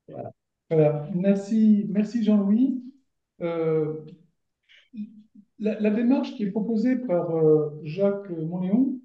Voilà. Merci Jean-Louis. Euh, la démarche qui est proposée par Jacques Monléon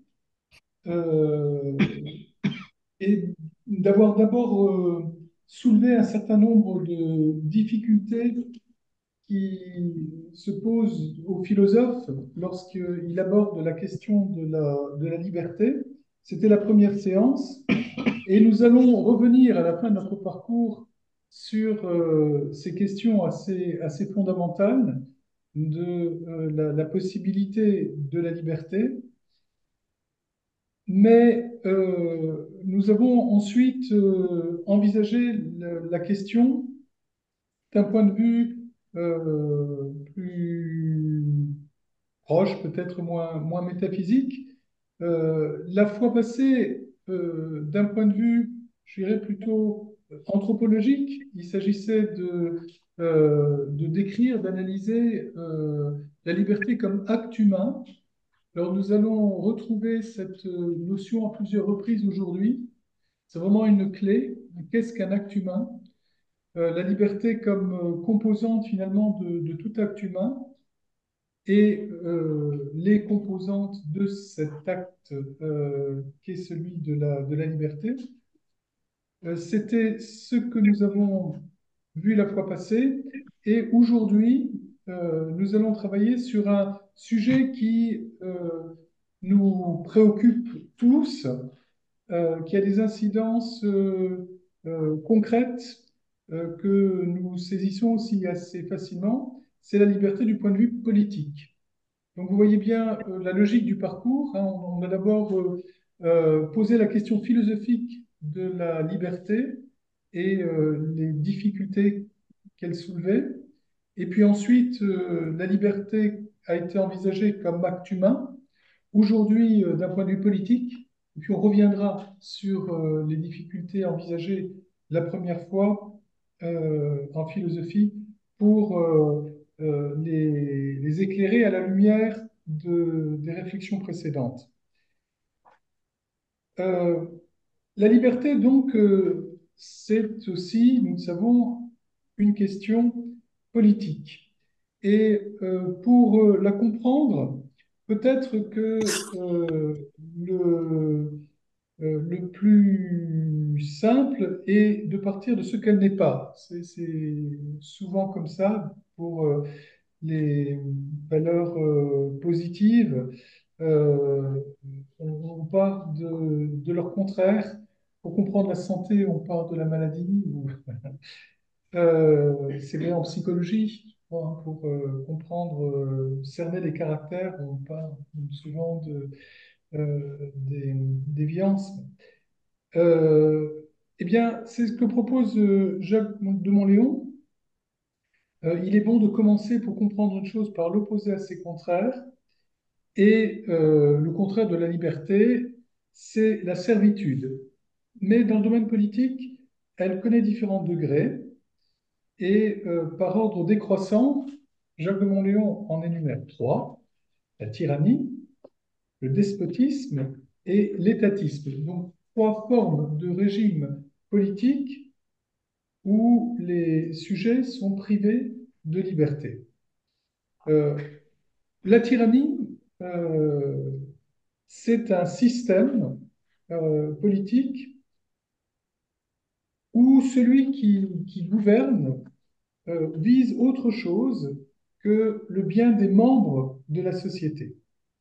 euh, est d'avoir d'abord soulevé un certain nombre de difficultés qui se posent aux philosophes lorsqu'il aborde la question de la liberté. C'était la première séance. Et nous allons revenir à la fin de notre parcours sur ces questions assez fondamentales de la possibilité de la liberté. Mais nous avons ensuite envisagé la question d'un point de vue plus proche, peut-être moins métaphysique. La fois passée, d'un point de vue, je dirais plutôt anthropologique, il s'agissait de décrire, d'analyser la liberté comme acte humain. Alors nous allons retrouver cette notion à plusieurs reprises aujourd'hui. C'est vraiment une clé. Qu'est-ce qu'un acte humain? La liberté comme composante finalement de tout acte humain et les composantes de cet acte qui est celui de la liberté. C'était ce que nous avons vu la fois passée et aujourd'hui, nous allons travailler sur un sujet qui nous préoccupe tous, qui a des incidences concrètes que nous saisissons aussi assez facilement, c'est la liberté du point de vue politique. Donc vous voyez bien la logique du parcours, hein. On a d'abord posé la question philosophique de la liberté et les difficultés qu'elle soulevait. Et puis ensuite, la liberté a été envisagée comme acte humain. Aujourd'hui, d'un point de vue politique, et puis on reviendra sur les difficultés envisagées la première fois en philosophie pour les éclairer à la lumière des réflexions précédentes. Euh, la liberté, donc, c'est aussi, nous le savons, une question politique. Et pour la comprendre, peut-être que le plus simple est de partir de ce qu'elle n'est pas. C'est souvent comme ça pour les valeurs positives. Euh, on part de leur contraire. Pour comprendre la santé, on part de la maladie. C'est bien en psychologie, je crois, hein, pour comprendre, cerner les caractères, on part souvent des déviances. Eh bien, c'est ce que propose Jacques de Monléon. Il est bon de commencer pour comprendre une chose par l'opposé à ses contraires. Et le contraire de la liberté, c'est la servitude. Mais dans le domaine politique, elle connaît différents degrés. Et par ordre décroissant, Jacques de Monléon en énumère trois: la tyrannie, le despotisme et l'étatisme. Donc, trois formes de régime politique où les sujets sont privés de liberté. Euh, la tyrannie, euh, c'est un système politique où celui qui gouverne vise autre chose que le bien des membres de la société.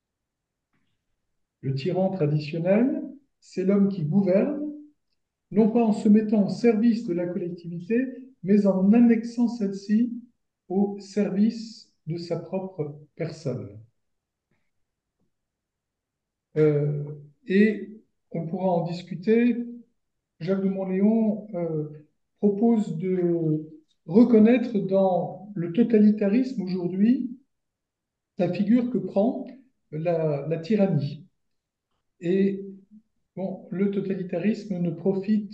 Le tyran traditionnel, c'est l'homme qui gouverne, non pas en se mettant au service de la collectivité, mais en annexant celle-ci au service de sa propre personne. Euh, et on pourra en discuter. Jacques de Monléon propose de reconnaître dans le totalitarisme aujourd'hui la figure que prend la tyrannie. Et bon, le totalitarisme ne profite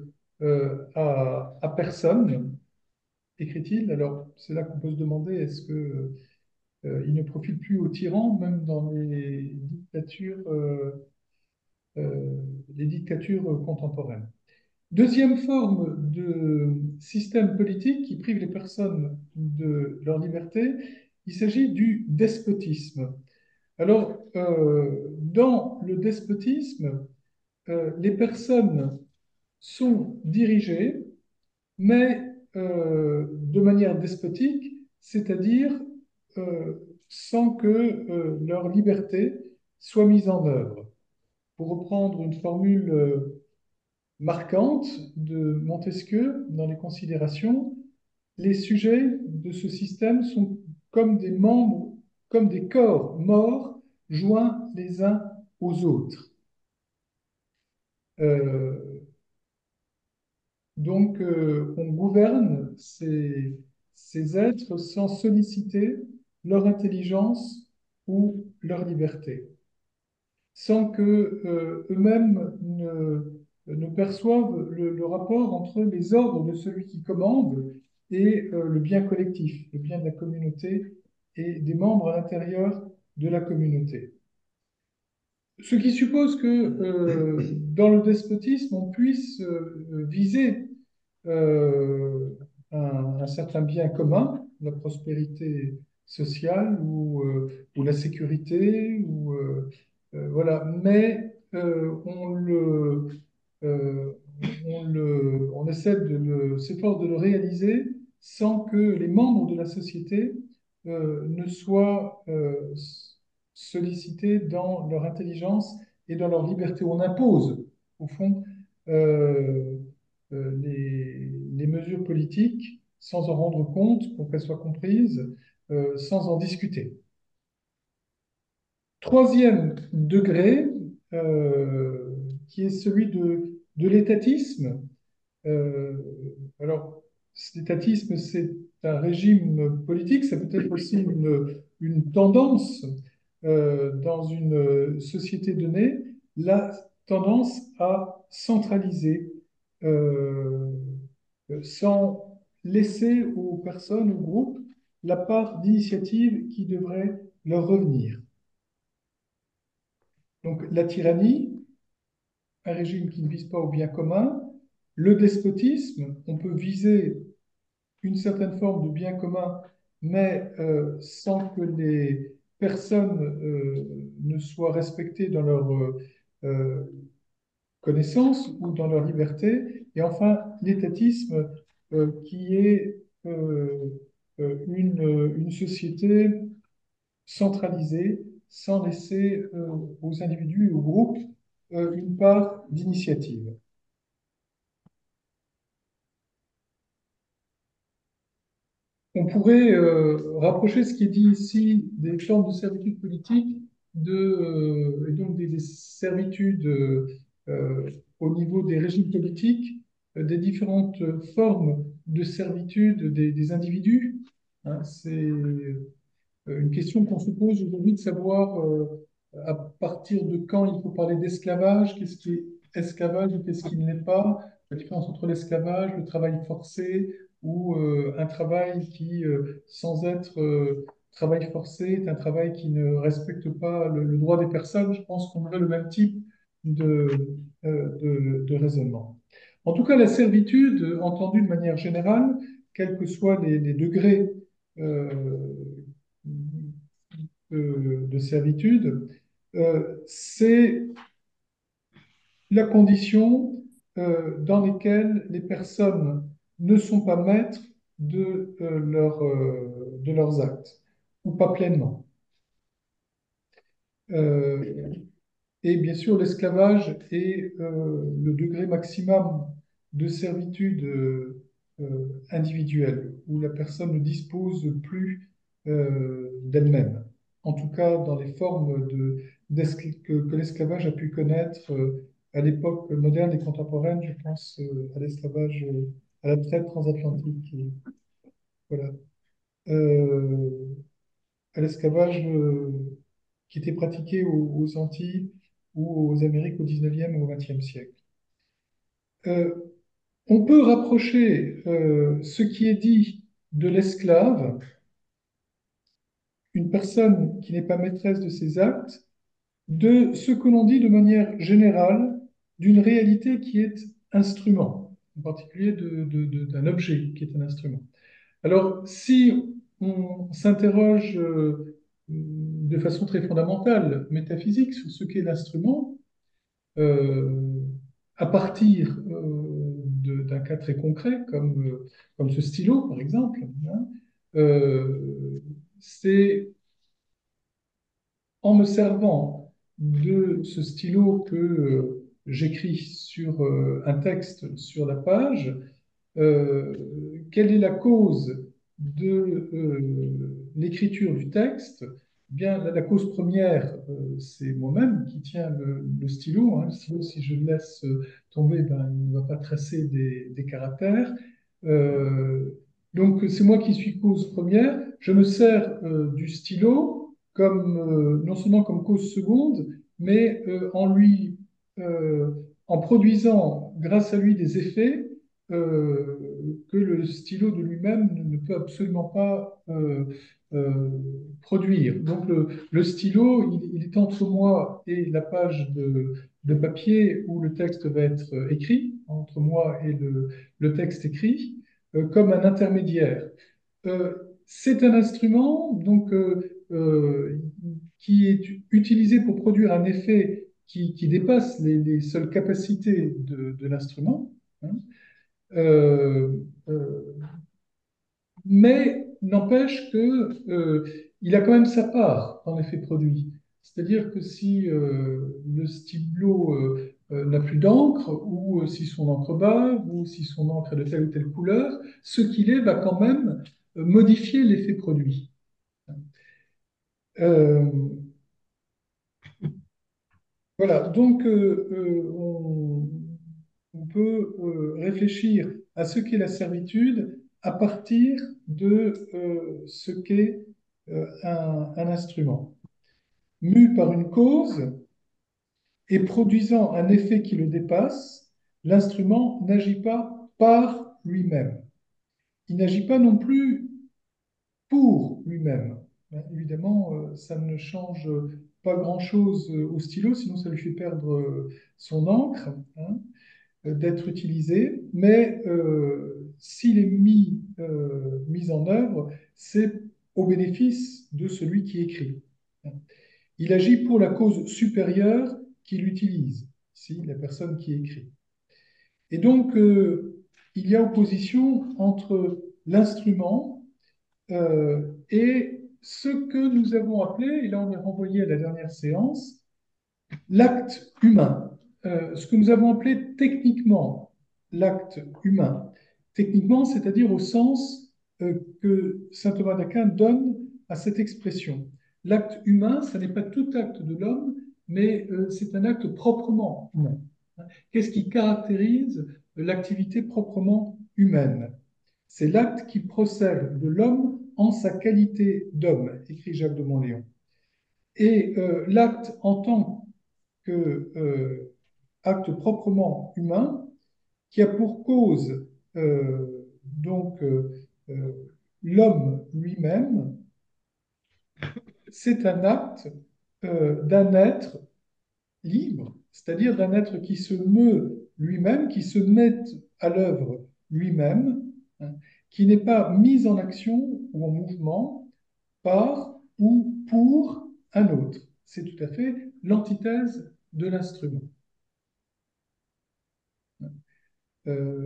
à personne, écrit-il. Alors, c'est là qu'on peut se demander, est-ce que il ne profite plus aux tyrans, même dans les dictatures contemporaines. Deuxième forme de système politique qui prive les personnes de leur liberté, il s'agit du despotisme. Alors, dans le despotisme, les personnes sont dirigées, mais de manière despotique, c'est-à-dire euh, sans que leur liberté soit mise en œuvre. Pour reprendre une formule marquante de Montesquieu dans les Considérations, les sujets de ce système sont comme des membres, comme des corps morts joints les uns aux autres. Euh, donc, on gouverne ces êtres sans solliciter leur intelligence ou leur liberté, sans que eux-mêmes ne perçoivent le rapport entre les ordres de celui qui commande et le bien collectif, le bien de la communauté et des membres à l'intérieur de la communauté. Ce qui suppose que dans le despotisme, on puisse viser euh, un certain bien commun, la prospérité sociale ou la sécurité, voilà. Mais euh, on essaie s'efforce de le réaliser sans que les membres de la société ne soient sollicités dans leur intelligence et dans leur liberté. On impose, au fond, euh, les mesures politiques sans en rendre compte pour qu'elles soient comprises, sans en discuter. Troisième degré, qui est celui de l'étatisme. Euh, alors, l'étatisme, c'est un régime politique, ça peut être aussi une tendance dans une société donnée, la tendance à centraliser euh, sans laisser aux personnes, aux groupes, la part d'initiative qui devrait leur revenir. Donc la tyrannie, un régime qui ne vise pas au bien commun, le despotisme, on peut viser une certaine forme de bien commun, mais sans que les personnes ne soient respectées dans leur connaissance ou dans leur liberté. Et enfin, l'étatisme, qui est une société centralisée, sans laisser aux individus et aux groupes une part d'initiative. On pourrait rapprocher ce qui est dit ici des formes de servitude politique et donc des servitudes au niveau des régimes politiques, des différentes formes de servitude des individus. Hein. C'est une question qu'on se pose aujourd'hui de savoir à partir de quand il faut parler d'esclavage, qu'est-ce qui est esclavage et qu'est-ce qui ne l'est pas, la différence entre l'esclavage, le travail forcé ou un travail qui, sans être travail forcé, est un travail qui ne respecte pas le droit des personnes. Je pense qu'on aurait le même type de raisonnement. En tout cas, la servitude, entendue de manière générale, quels que soient les degrés euh, de servitude, c'est la condition dans laquelle les personnes ne sont pas maîtres de leurs actes, ou pas pleinement. Euh, Et bien sûr, l'esclavage est le degré maximum de servitude individuelle, où la personne ne dispose plus d'elle-même. En tout cas, dans les formes que l'esclavage a pu connaître à l'époque moderne et contemporaine, je pense à l'esclavage, à la traite transatlantique, voilà. Euh, à l'esclavage qui était pratiqué aux Antilles ou aux Amériques au 19e et au 20e siècle. Euh, on peut rapprocher ce qui est dit de l'esclave, une personne qui n'est pas maîtresse de ses actes, de ce que l'on dit de manière générale d'une réalité qui est instrument, en particulier d'un objet qui est un instrument. Alors, si on s'interroge de façon très fondamentale, métaphysique, sur ce qu'est l'instrument, euh, à partir d'un cas très concret, comme ce stylo, par exemple, hein, c'est en me servant de ce stylo que j'écris sur un texte sur la page, euh, quelle est la cause de l'écriture du texte? Eh bien, la cause première, c'est moi-même qui tiens le stylo, hein. Le stylo, si je le laisse tomber, ben, il ne va pas tracer des caractères. Euh, donc, c'est moi qui suis cause première. Je me sers du stylo comme, non seulement comme cause seconde, mais en produisant grâce à lui des effets que le stylo de lui-même ne peut absolument pas produire. Donc le stylo, il est entre moi et la page de papier où le texte va être écrit, entre moi et le texte écrit, comme un intermédiaire. Euh, c'est un instrument qui est utilisé pour produire un effet qui dépasse les seules capacités de l'instrument, hein. Euh, euh, mais n'empêche que il a quand même sa part dans l'effet produit. C'est-à-dire que si le stylo n'a plus d'encre, ou si son encre bave, ou si son encre est de telle ou telle couleur, ce qu'il est va quand même modifier l'effet produit. Euh, voilà, donc on peut réfléchir à ce qu'est la servitude à partir de ce qu'est un instrument. Mu par une cause et produisant un effet qui le dépasse, l'instrument n'agit pas par lui-même. Il n'agit pas non plus pour lui-même. Évidemment, ça ne change pas grand-chose au stylo, sinon ça lui fait perdre son encre, hein, d'être utilisé, mais s'il est mis en œuvre, c'est au bénéfice de celui qui écrit. Il agit pour la cause supérieure qui l'utilise, ici la personne qui écrit. Et donc, il y a opposition entre l'instrument et ce que nous avons appelé, et là on est renvoyé à la dernière séance, l'acte humain. Ce que nous avons appelé techniquement l'acte humain. Techniquement, c'est-à-dire au sens que saint Thomas d'Aquin donne à cette expression. L'acte humain, ce n'est pas tout acte de l'homme, mais c'est un acte proprement humain. Qu'est-ce qui caractérise l'activité proprement humaine? C'est l'acte qui procède de l'homme en sa qualité d'homme, écrit Jacques de Montléon. Et l'acte en tant que acte proprement humain, qui a pour cause donc euh, l'homme lui-même, c'est un acte d'un être libre, c'est-à-dire d'un être qui se meut lui-même, qui se met à l'œuvre lui-même, hein, qui n'est pas mis en action ou en mouvement par ou pour un autre. C'est tout à fait l'antithèse de l'instrument. Euh,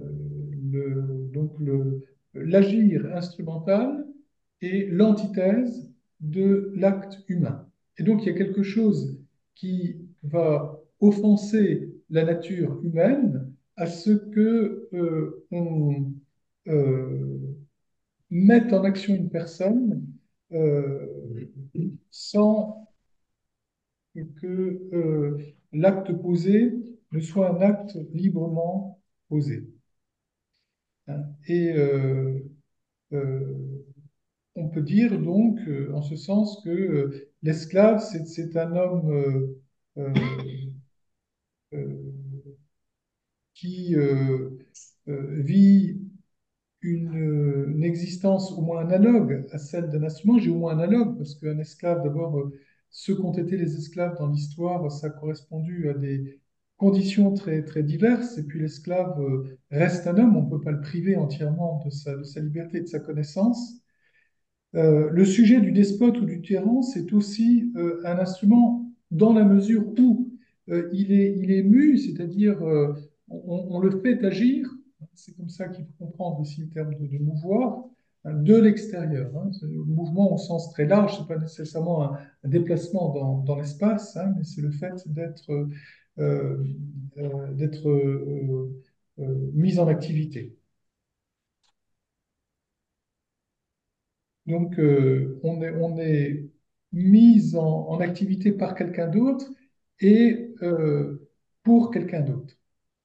l'agir instrumental est l'antithèse de l'acte humain. Et donc il y a quelque chose qui va offenser la nature humaine à ce que on mette en action une personne euh, sans que l'acte posé ne soit un acte librement posé, hein. Et euh, on peut dire donc, en ce sens, que l'esclave, c'est un homme euh, qui vit une existence au moins analogue à celle d'un instrument. J'ai au moins analogue, parce qu'un esclave, d'abord, ceux qu'ont été les esclaves dans l'histoire, ça a correspondu à conditions très diverses, et puis l'esclave reste un homme, on ne peut pas le priver entièrement de sa liberté et de sa connaissance. Le sujet du despote ou du tyran, c'est aussi un instrument dans la mesure où il est mu, c'est-à-dire on le fait agir, c'est comme ça qu'il faut comprendre aussi le terme de mouvoir, hein, de l'extérieur. Hein. C'est le mouvement au sens très large, ce n'est pas nécessairement un déplacement dans l'espace, hein, mais c'est le fait euh, d'être mis en activité. Donc, on est mis en activité par quelqu'un d'autre et pour quelqu'un d'autre.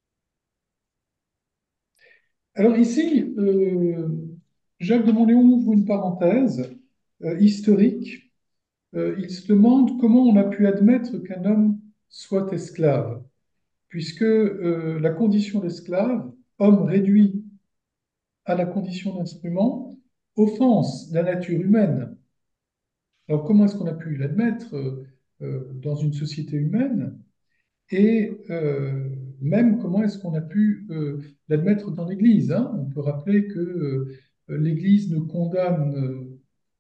Alors ici, Jacques de Monléon ouvre une parenthèse historique. Il se demande comment on a pu admettre qu'un homme soit esclave, puisque la condition d'esclave, homme réduit à la condition d'instrument, offense la nature humaine. Alors, comment est-ce qu'on a pu l'admettre dans une société humaine et même comment est-ce qu'on a pu l'admettre dans l'Église, hein. On peut rappeler que l'Église ne condamne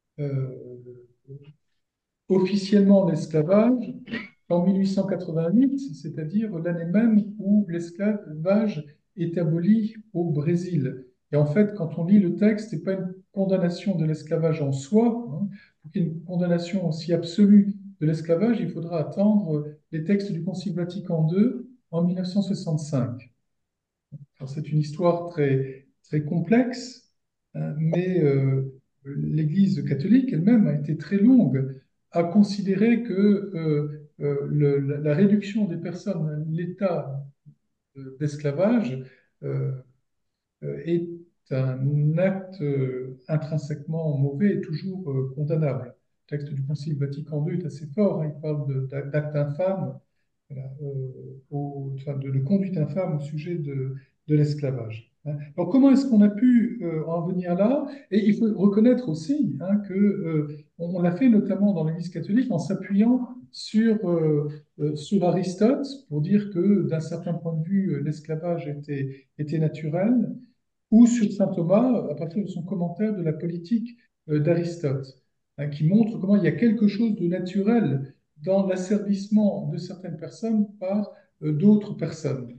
officiellement l'esclavage qu'en 1888, c'est-à-dire l'année même où l'esclavage est aboli au Brésil. Et en fait, quand on lit le texte, ce n'est pas une condamnation de l'esclavage en soi. Hein. Pour qu'il y ait une condamnation aussi absolue de l'esclavage, il faudra attendre les textes du Concile Vatican II en 1965. Alors, c'est une histoire très complexe, hein, mais l'Église catholique elle-même a été très longue à considérer que la réduction des personnes à l'état d'esclavage euh, est un acte intrinsèquement mauvais et toujours condamnable. Le texte du Concile Vatican II est assez fort, hein, il parle d'actes infâmes, voilà, enfin, de conduite infâme au sujet de l'esclavage. Hein. Alors, comment est-ce qu'on a pu en venir là? Et il faut reconnaître aussi hein, que on l'a fait notamment dans l'Église catholique en s'appuyant sur Aristote pour dire que d'un certain point de vue, l'esclavage était naturel, ou sur saint Thomas à partir de son commentaire de la politique d'Aristote, hein, qui montre comment il y a quelque chose de naturel dans l'asservissement de certaines personnes par d'autres personnes.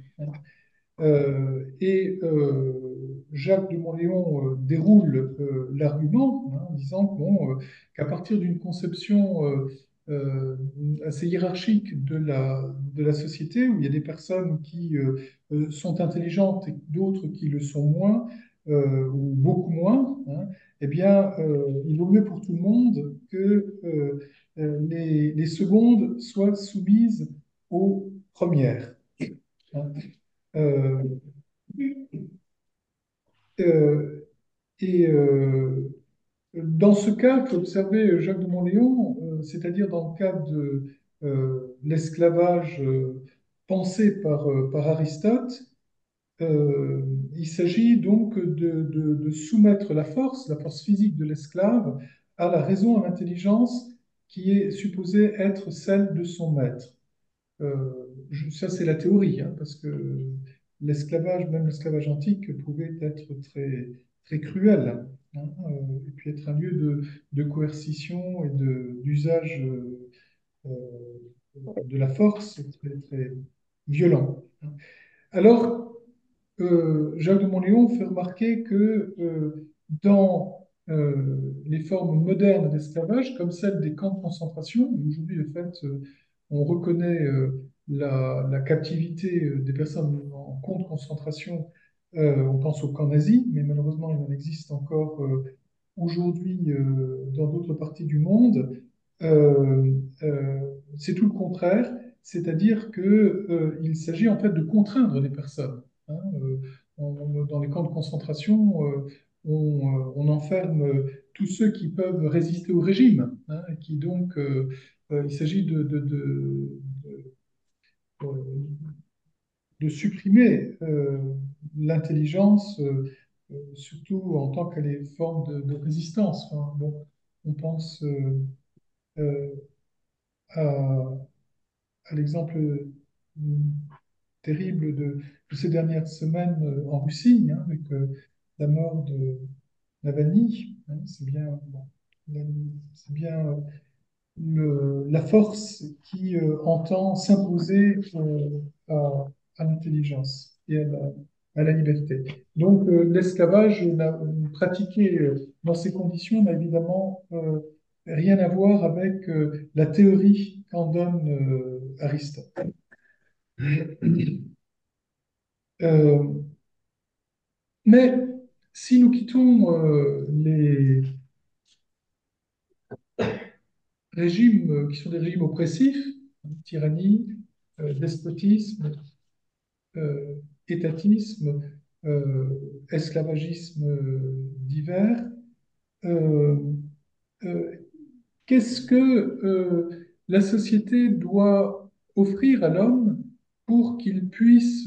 Jacques de Montléon déroule l'argument hein, en disant bon, qu'à partir d'une conception assez hiérarchique de la société, où il y a des personnes qui sont intelligentes et d'autres qui le sont moins, ou beaucoup moins, hein, eh bien, il vaut mieux pour tout le monde que les secondes soient soumises aux premières. Hein. Euh, euh, et dans ce cas qu'observait Jacques de Montléon, c'est-à-dire dans le cadre de l'esclavage pensé par Aristote, il s'agit donc de soumettre la force physique de l'esclave, à la raison, à l'intelligence qui est supposée être celle de son maître. Ça, c'est la théorie, hein, parce que l'esclavage, même l'esclavage antique, pouvait être très cruel, hein, et puis être un lieu de coercition et d'usage de la force très violent. Hein. Alors, Jacques de Montléon fait remarquer que dans les formes modernes d'esclavage, comme celle des camps de concentration, aujourd'hui, de fait, on reconnaît la captivité des personnes en camp de concentration, on pense aux camps nazis, mais malheureusement, il en existe encore aujourd'hui dans d'autres parties du monde. Euh, euh, c'est tout le contraire, c'est-à-dire qu'il s'agit en fait de contraindre les personnes. Hein. Dans les camps de concentration, on enferme tous ceux qui peuvent résister au régime, hein, et qui donc, il s'agit de supprimer l'intelligence, surtout en tant qu'elle est forme de résistance. Enfin, bon, on pense euh, à l'exemple terrible de ces dernières semaines en Russie, hein, avec la mort de Navalny. Hein. C'est bien, bon, la- c'est bien la force qui entend s'imposer à l'intelligence et à la liberté. Donc, l'esclavage pratiqué dans ces conditions n'a évidemment rien à voir avec la théorie qu'en donne Aristote. Euh, mais si nous quittons les régimes qui sont des régimes oppressifs, tyrannie, despotisme, euh, étatisme, esclavagisme divers. Euh, euh, Qu'est-ce que la société doit offrir à l'homme pour qu'il puisse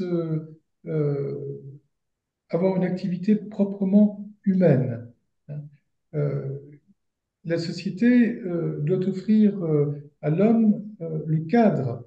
avoir une activité proprement humaine? Hein. Euh, la société doit offrir à l'homme le cadre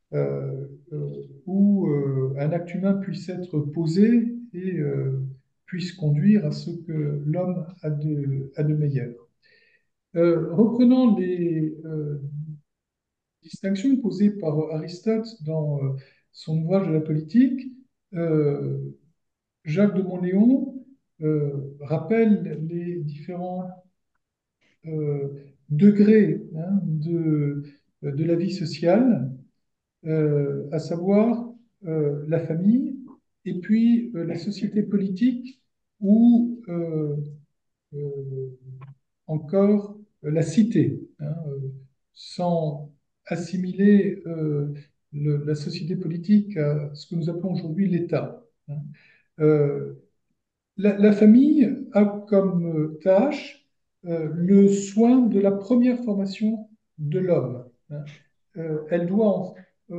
où un acte humain puisse être posé et puisse conduire à ce que l'homme a de meilleur. Reprenant les distinctions posées par Aristote dans son ouvrage de la politique, euh, Jacques de Monléon rappelle les différents euh, degrés hein, de la vie sociale, à savoir la famille et puis la société politique ou encore la cité, hein, sans assimiler la société politique à ce que nous appelons aujourd'hui l'État. Hein. Euh, la famille a comme tâche le soin de la première formation de l'homme. Hein. Elle doit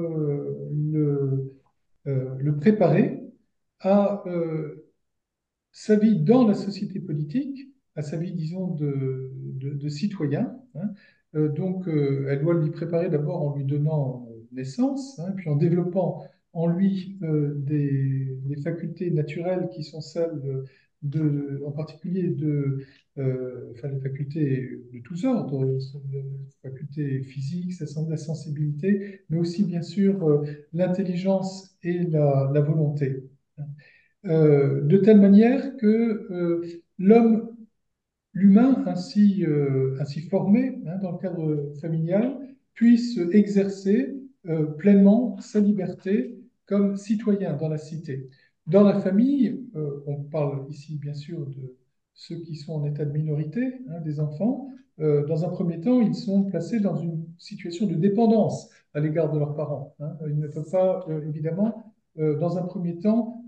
le préparer à sa vie dans la société politique, à sa vie, disons, de citoyen. Hein. Donc, elle doit lui préparer d'abord en lui donnant naissance, hein, puis en développant en lui des facultés naturelles qui sont celles en particulier enfin, les facultés de tous ordres, les facultés physiques, la sensibilité, mais aussi, bien sûr, l'intelligence et la volonté. Hein. De telle manière que l'homme, l'humain ainsi formé hein, dans le cadre familial, puisse exercer pleinement sa liberté comme citoyen dans la cité. Dans la famille, on parle ici bien sûr de ceux qui sont en état de minorité, hein, des enfants. Dans un premier temps, ils sont placés dans une situation de dépendance à l'égard de leurs parents. Hein. Ils ne peuvent pas, évidemment, dans un premier temps,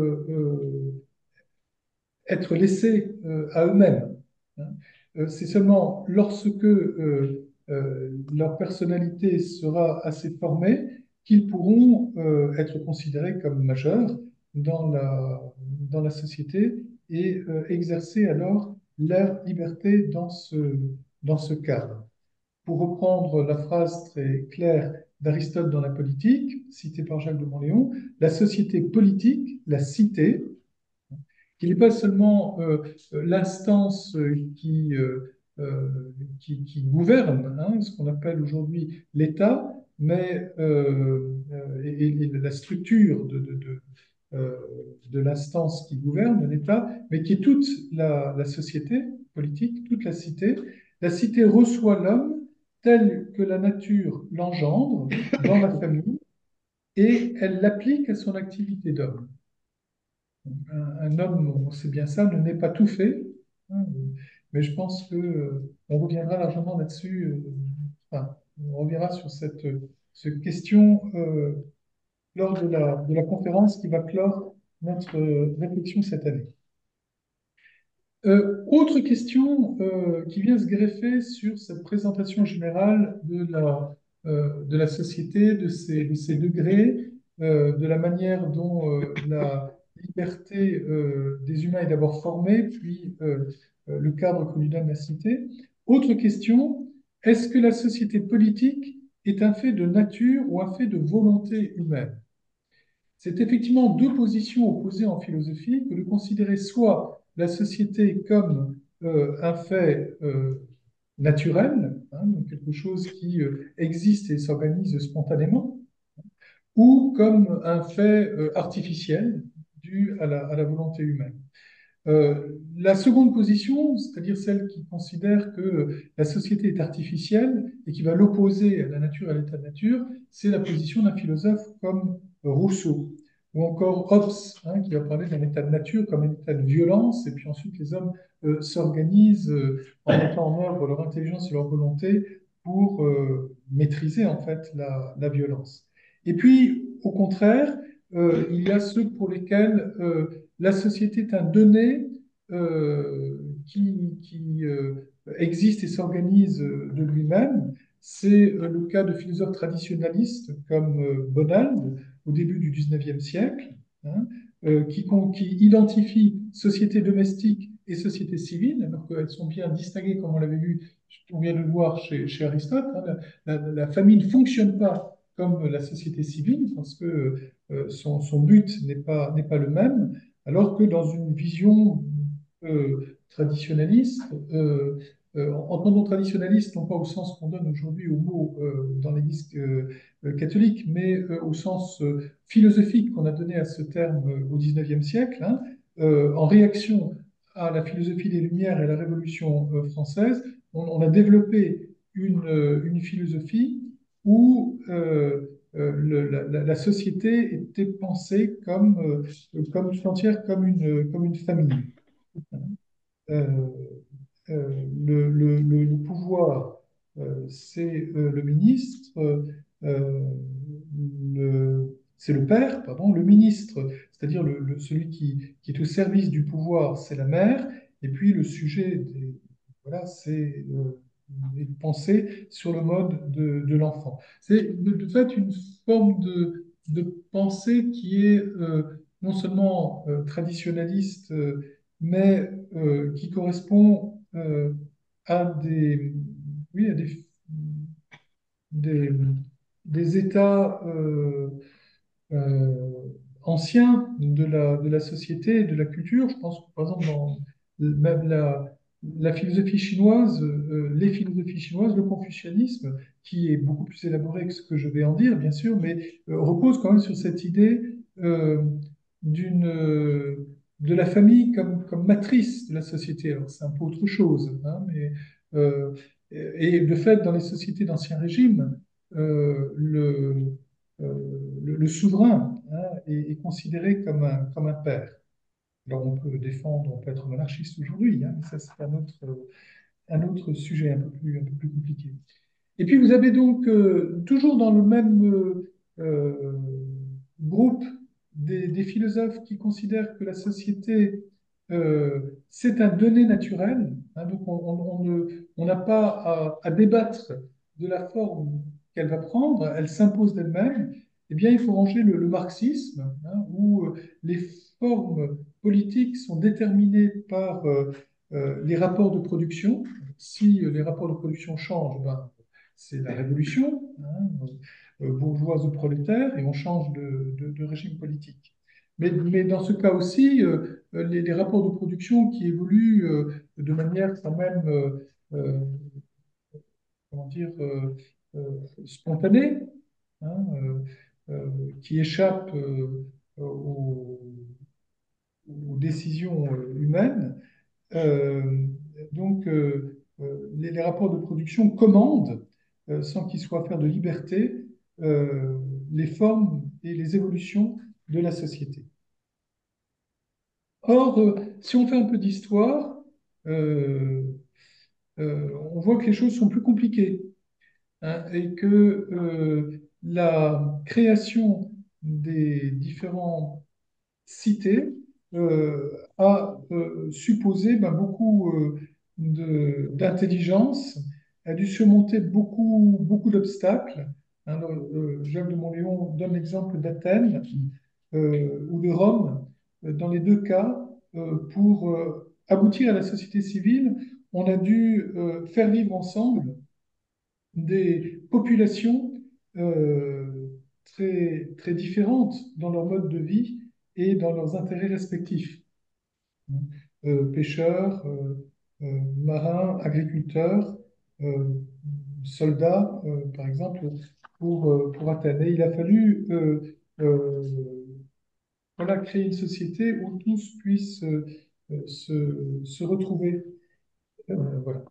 être laissés à eux-mêmes. Hein. C'est seulement lorsque leur personnalité sera assez formée qu'ils pourront être considérés comme majeurs dans la société et exercer alors leur liberté dans ce cadre. Pour reprendre la phrase très claire d'Aristote dans la politique, citée par Jacques de Monléon, la société politique, la cité, qui n'est pas seulement l'instance qui gouverne, hein, ce qu'on appelle aujourd'hui l'État, mais et la structure euh, de l'instance qui gouverne l'État, mais qui est toute la société politique, toute la cité. La cité reçoit l'homme tel que la nature l'engendre dans la famille et elle l'applique à son activité d'homme. Un homme, c'est bien ça, ne n'est pas tout fait. Hein, mais je pense que on reviendra largement là-dessus. Enfin, on reviendra sur cette question lors de la conférence qui va clore notre réflexion cette année. Autre question qui vient se greffer sur cette présentation générale de la société, de ses degrés, de la manière dont la liberté des humains est d'abord formée, puis le cadre que lui donne la cité. Autre question, est-ce que la société politique est un fait de nature ou un fait de volonté humaine? c'est effectivement deux positions opposées en philosophie que de considérer soit la société comme un fait naturel, hein, donc quelque chose qui existe et s'organise spontanément, ou comme un fait artificiel dû à la volonté humaine. La seconde position, c'est-à-dire celle qui considère que la société est artificielle et qui va l'opposer à la nature, à l'état de nature, c'est la position d'un philosophe comme Rousseau, ou encore Hobbes, hein, qui va parler d'un état de nature comme un état de violence, et puis ensuite les hommes s'organisent en mettant en œuvre leur intelligence et leur volonté pour maîtriser en fait la violence. Et puis, au contraire, il y a ceux pour lesquels la société est un donné qui existe et s'organise de lui-même. C'est le cas de philosophes traditionnalistes comme Bonald au début du XIXe siècle, hein, qui identifient société domestique et société civile, alors qu'elles sont bien distinguées, comme on l'avait vu, on vient de le voir chez Aristote. Hein. La famille ne fonctionne pas comme la société civile parce que son but n'est pas le même, alors que dans une vision traditionnaliste, entendons traditionnaliste, non pas au sens qu'on donne aujourd'hui au mot dans l'Église catholique, mais au sens philosophique qu'on a donné à ce terme au XIXe siècle, hein, en réaction à la philosophie des Lumières et à la Révolution française, on a développé une philosophie où la société était pensée comme tout entière, comme une famille. Euh, le pouvoir, c'est le ministre, c'est le père, pardon, le ministre, c'est-à-dire celui qui est au service du pouvoir, c'est la mère, et puis le sujet, voilà, c'est est pensé sur le mode de l'enfant. C'est de fait une forme de pensée qui est non seulement traditionnaliste, mais qui correspond à oui, à des, des états euh, anciens de la société et de la culture. Je pense que, par exemple, dans même la philosophie chinoise, les philosophies chinoises, le confucianisme, qui est beaucoup plus élaboré que ce que je vais en dire, bien sûr, mais repose quand même sur cette idée d'une, de la famille comme matrice de la société. Alors, c'est un peu autre chose, hein, mais, et de fait, dans les sociétés d'Ancien Régime, le souverain, hein, est considéré comme un père. Alors on peut défendre, on peut être monarchiste aujourd'hui, hein, mais ça c'est un autre sujet un peu plus compliqué. Et puis vous avez donc toujours dans le même euh, groupe des philosophes qui considèrent que la société, c'est un donné naturel, hein, donc on n'a pas à débattre de la forme qu'elle va prendre, elle s'impose d'elle-même. Eh bien, il faut ranger le marxisme, hein, où les formes politiques sont déterminées par les rapports de production. Si les rapports de production changent, ben, c'est la révolution, hein, bourgeoise ou prolétaire, et on change de régime politique. Mais dans ce cas aussi, les rapports de production qui évoluent de manière quand même, comment dire, spontanée, hein, qui échappent aux, aux décisions humaines, euh, donc, les rapports de production commandent, sans qu'il soit affaire de liberté, les formes et les évolutions de la société. Or, si on fait un peu d'histoire, euh, on voit que les choses sont plus compliquées, hein, et que la création des différents cité a supposé ben, beaucoup d'intelligence, a dû surmonter beaucoup d'obstacles. Hein, Jacques de Montléon donne l'exemple d'Athènes ou de Rome. Dans les deux cas, pour aboutir à la société civile, on a dû faire vivre ensemble des populations très différentes dans leur mode de vie et dans leurs intérêts respectifs. Pêcheurs, marins, agriculteurs, euh, soldats, par exemple, pour Athènes. Et il a fallu voilà, créer une société où tous puissent se retrouver. Voilà.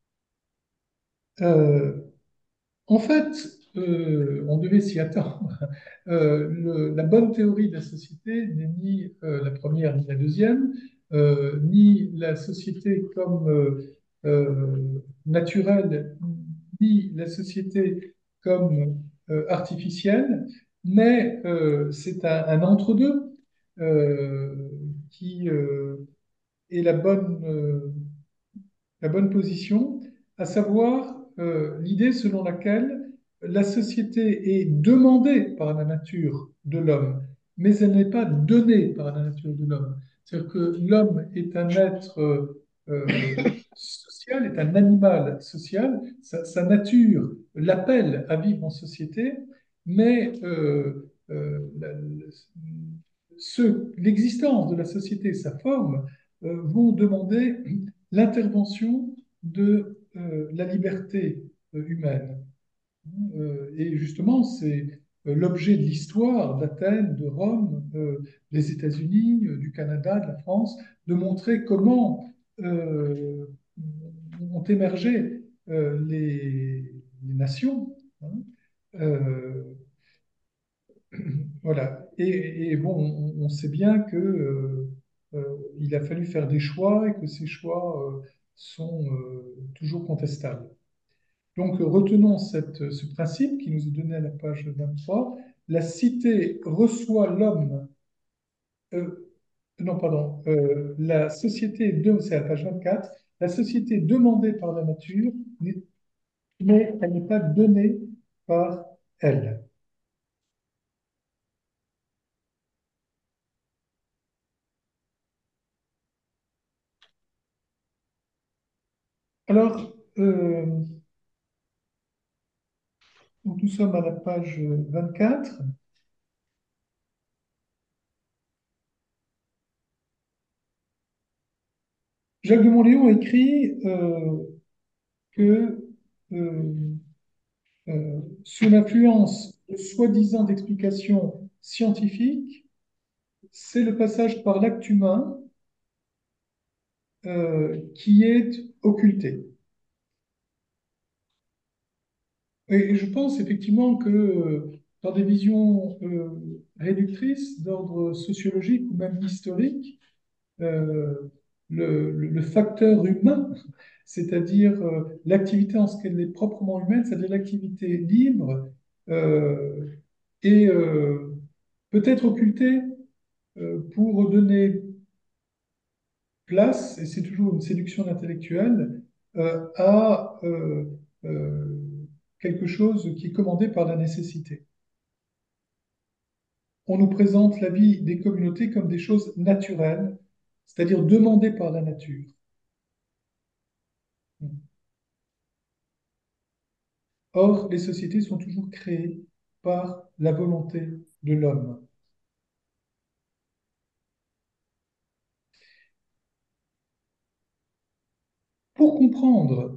Euh, En fait, on devait s'y attendre. La bonne théorie de la société n'est ni la première ni la deuxième, ni la société comme naturelle, ni la société comme artificielle, mais c'est un entre-deux qui est la bonne position, à savoir l'idée selon laquelle la société est demandée par la nature de l'homme, mais elle n'est pas donnée par la nature de l'homme. C'est-à-dire que l'homme est un être social, est un animal social, sa nature l'appelle à vivre en société, mais l'existence de la société, sa forme, vont demander l'intervention de la liberté humaine. Et justement, c'est l'objet de l'histoire d'Athènes, de Rome, des États-Unis, du Canada, de la France, de montrer comment ont émergé les nations. Hein. Euh, voilà. Et bon, on sait bien que il a fallu faire des choix et que ces choix sont toujours contestables. Donc, retenons ce principe qui nous est donné à la page 23. La cité reçoit l'homme, euh, non, pardon, la société, c'est à la page 24, la société demandée par la nature, mais elle n'est pas donnée par elle. Alors, donc nous sommes à la page 24. Jacques de Monléon écrit que euh, sous l'influence de soi-disant d'explications scientifiques, c'est le passage par l'acte humain qui est occulté. Et je pense effectivement que dans des visions réductrices d'ordre sociologique ou même historique, euh, le facteur humain, c'est-à-dire l'activité en ce qu'elle est proprement humaine, c'est-à-dire l'activité libre, euh, est peut-être occultée pour donner place, et c'est toujours une séduction intellectuelle, à euh, quelque chose qui est commandé par la nécessité. On nous présente la vie des communautés comme des choses naturelles, c'est-à-dire demandées par la nature. Or, les sociétés sont toujours créées par la volonté de l'homme. Pour comprendre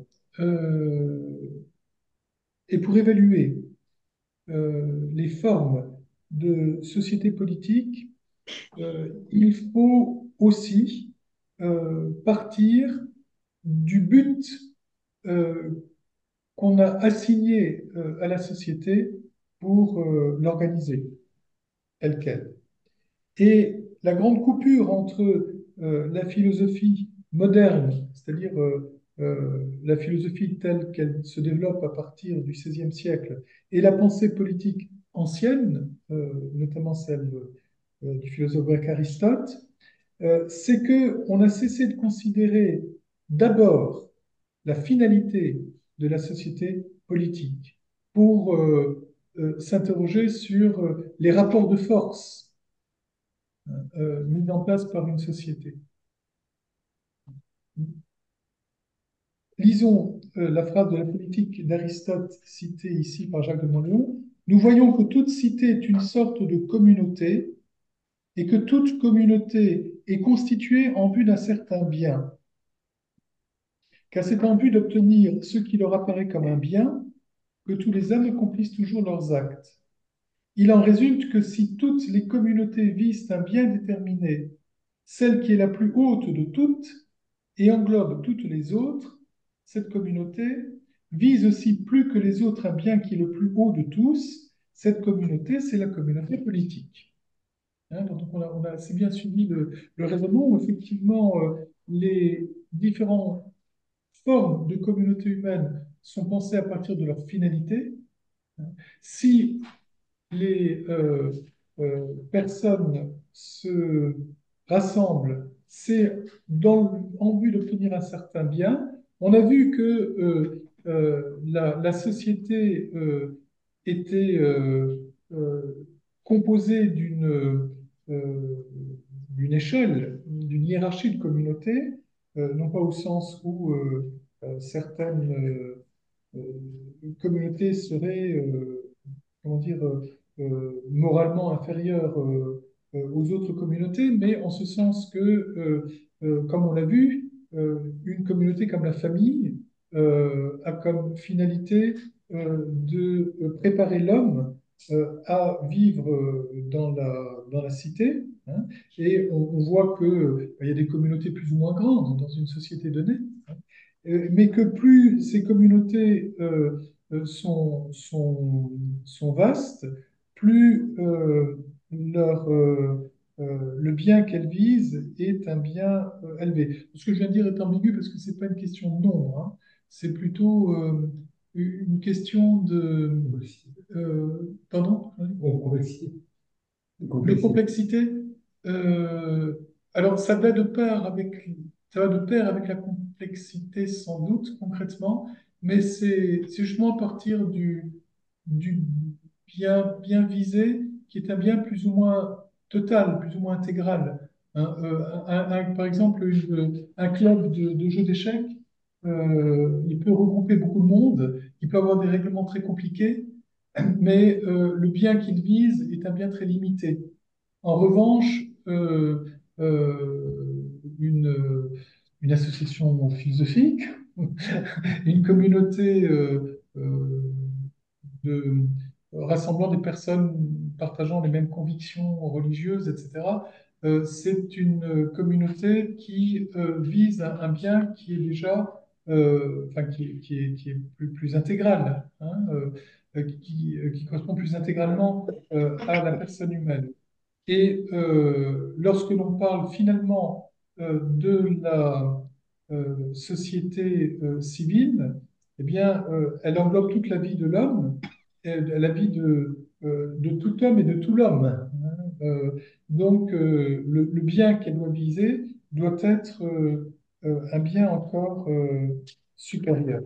et pour évaluer les formes de société politique, il faut aussi partir du but euh, qu'on a assigné à la société pour l'organiser, telle qu'elle. Et la grande coupure entre la philosophie moderne, c'est-à-dire la philosophie telle qu'elle se développe à partir du XVIe siècle, et la pensée politique ancienne, notamment celle du philosophe grec Aristote, c'est qu'on a cessé de considérer d'abord la finalité de la société politique pour s'interroger sur les rapports de force mis en place par une société. Lisons la phrase de la politique d'Aristote citée ici par Jacques de Monléon. nous voyons que toute cité est une sorte de communauté et que toute communauté est constituée en vue d'un certain bien, car c'est en vue d'obtenir ce qui leur apparaît comme un bien que tous les hommes accomplissent toujours leurs actes. Il en résulte que si toutes les communautés visent un bien déterminé, celle qui est la plus haute de toutes et englobe toutes les autres, cette communauté vise aussi plus que les autres un bien qui est le plus haut de tous. Cette communauté, c'est la communauté politique. Hein, donc on a assez bien suivi le raisonnement où effectivement les différentes formes de communautés humaines sont pensées à partir de leur finalité. Si les personnes se rassemblent, c'est en vue d'obtenir un certain bien. On a vu que la société était composée d'une échelle, d'une hiérarchie de communautés, non pas au sens où certaines communautés seraient comment dire, moralement inférieure aux autres communautés, mais en ce sens que, comme on l'a vu, une communauté comme la famille a comme finalité de préparer l'homme à vivre dans la cité. Hein, et on voit qu'il y a des communautés plus ou moins grandes dans une société donnée, hein, mais que plus ces communautés sont vastes, plus le bien qu'elles visent est un bien élevé. Ce que je viens de dire est ambigu parce que ce n'est pas une question de nombre, hein. C'est plutôt une question de... pardon? Complexité. De Complexité. complexité, euh, alors ça va de pair avec la complexité sans doute concrètement, mais c'est justement à partir du bien visé qui est un bien plus ou moins total, plus ou moins intégral. Hein. Par exemple, un club de jeux d'échecs, il peut regrouper beaucoup de monde, il peut avoir des règlements très compliqués, mais le bien qu'il vise est un bien très limité. En revanche, une, une association philosophique, une communauté de, rassemblant des personnes partageant les mêmes convictions religieuses, etc., c'est une communauté qui vise un bien qui est déjà, enfin, qui est plus intégral, hein, qui correspond plus intégralement à la personne humaine. Et lorsque l'on parle finalement de la société civile, eh bien, elle englobe toute la vie de l'homme, la vie de tout homme et de tout l'homme. Hein. Donc, le bien qu'elle doit viser doit être un bien encore supérieur.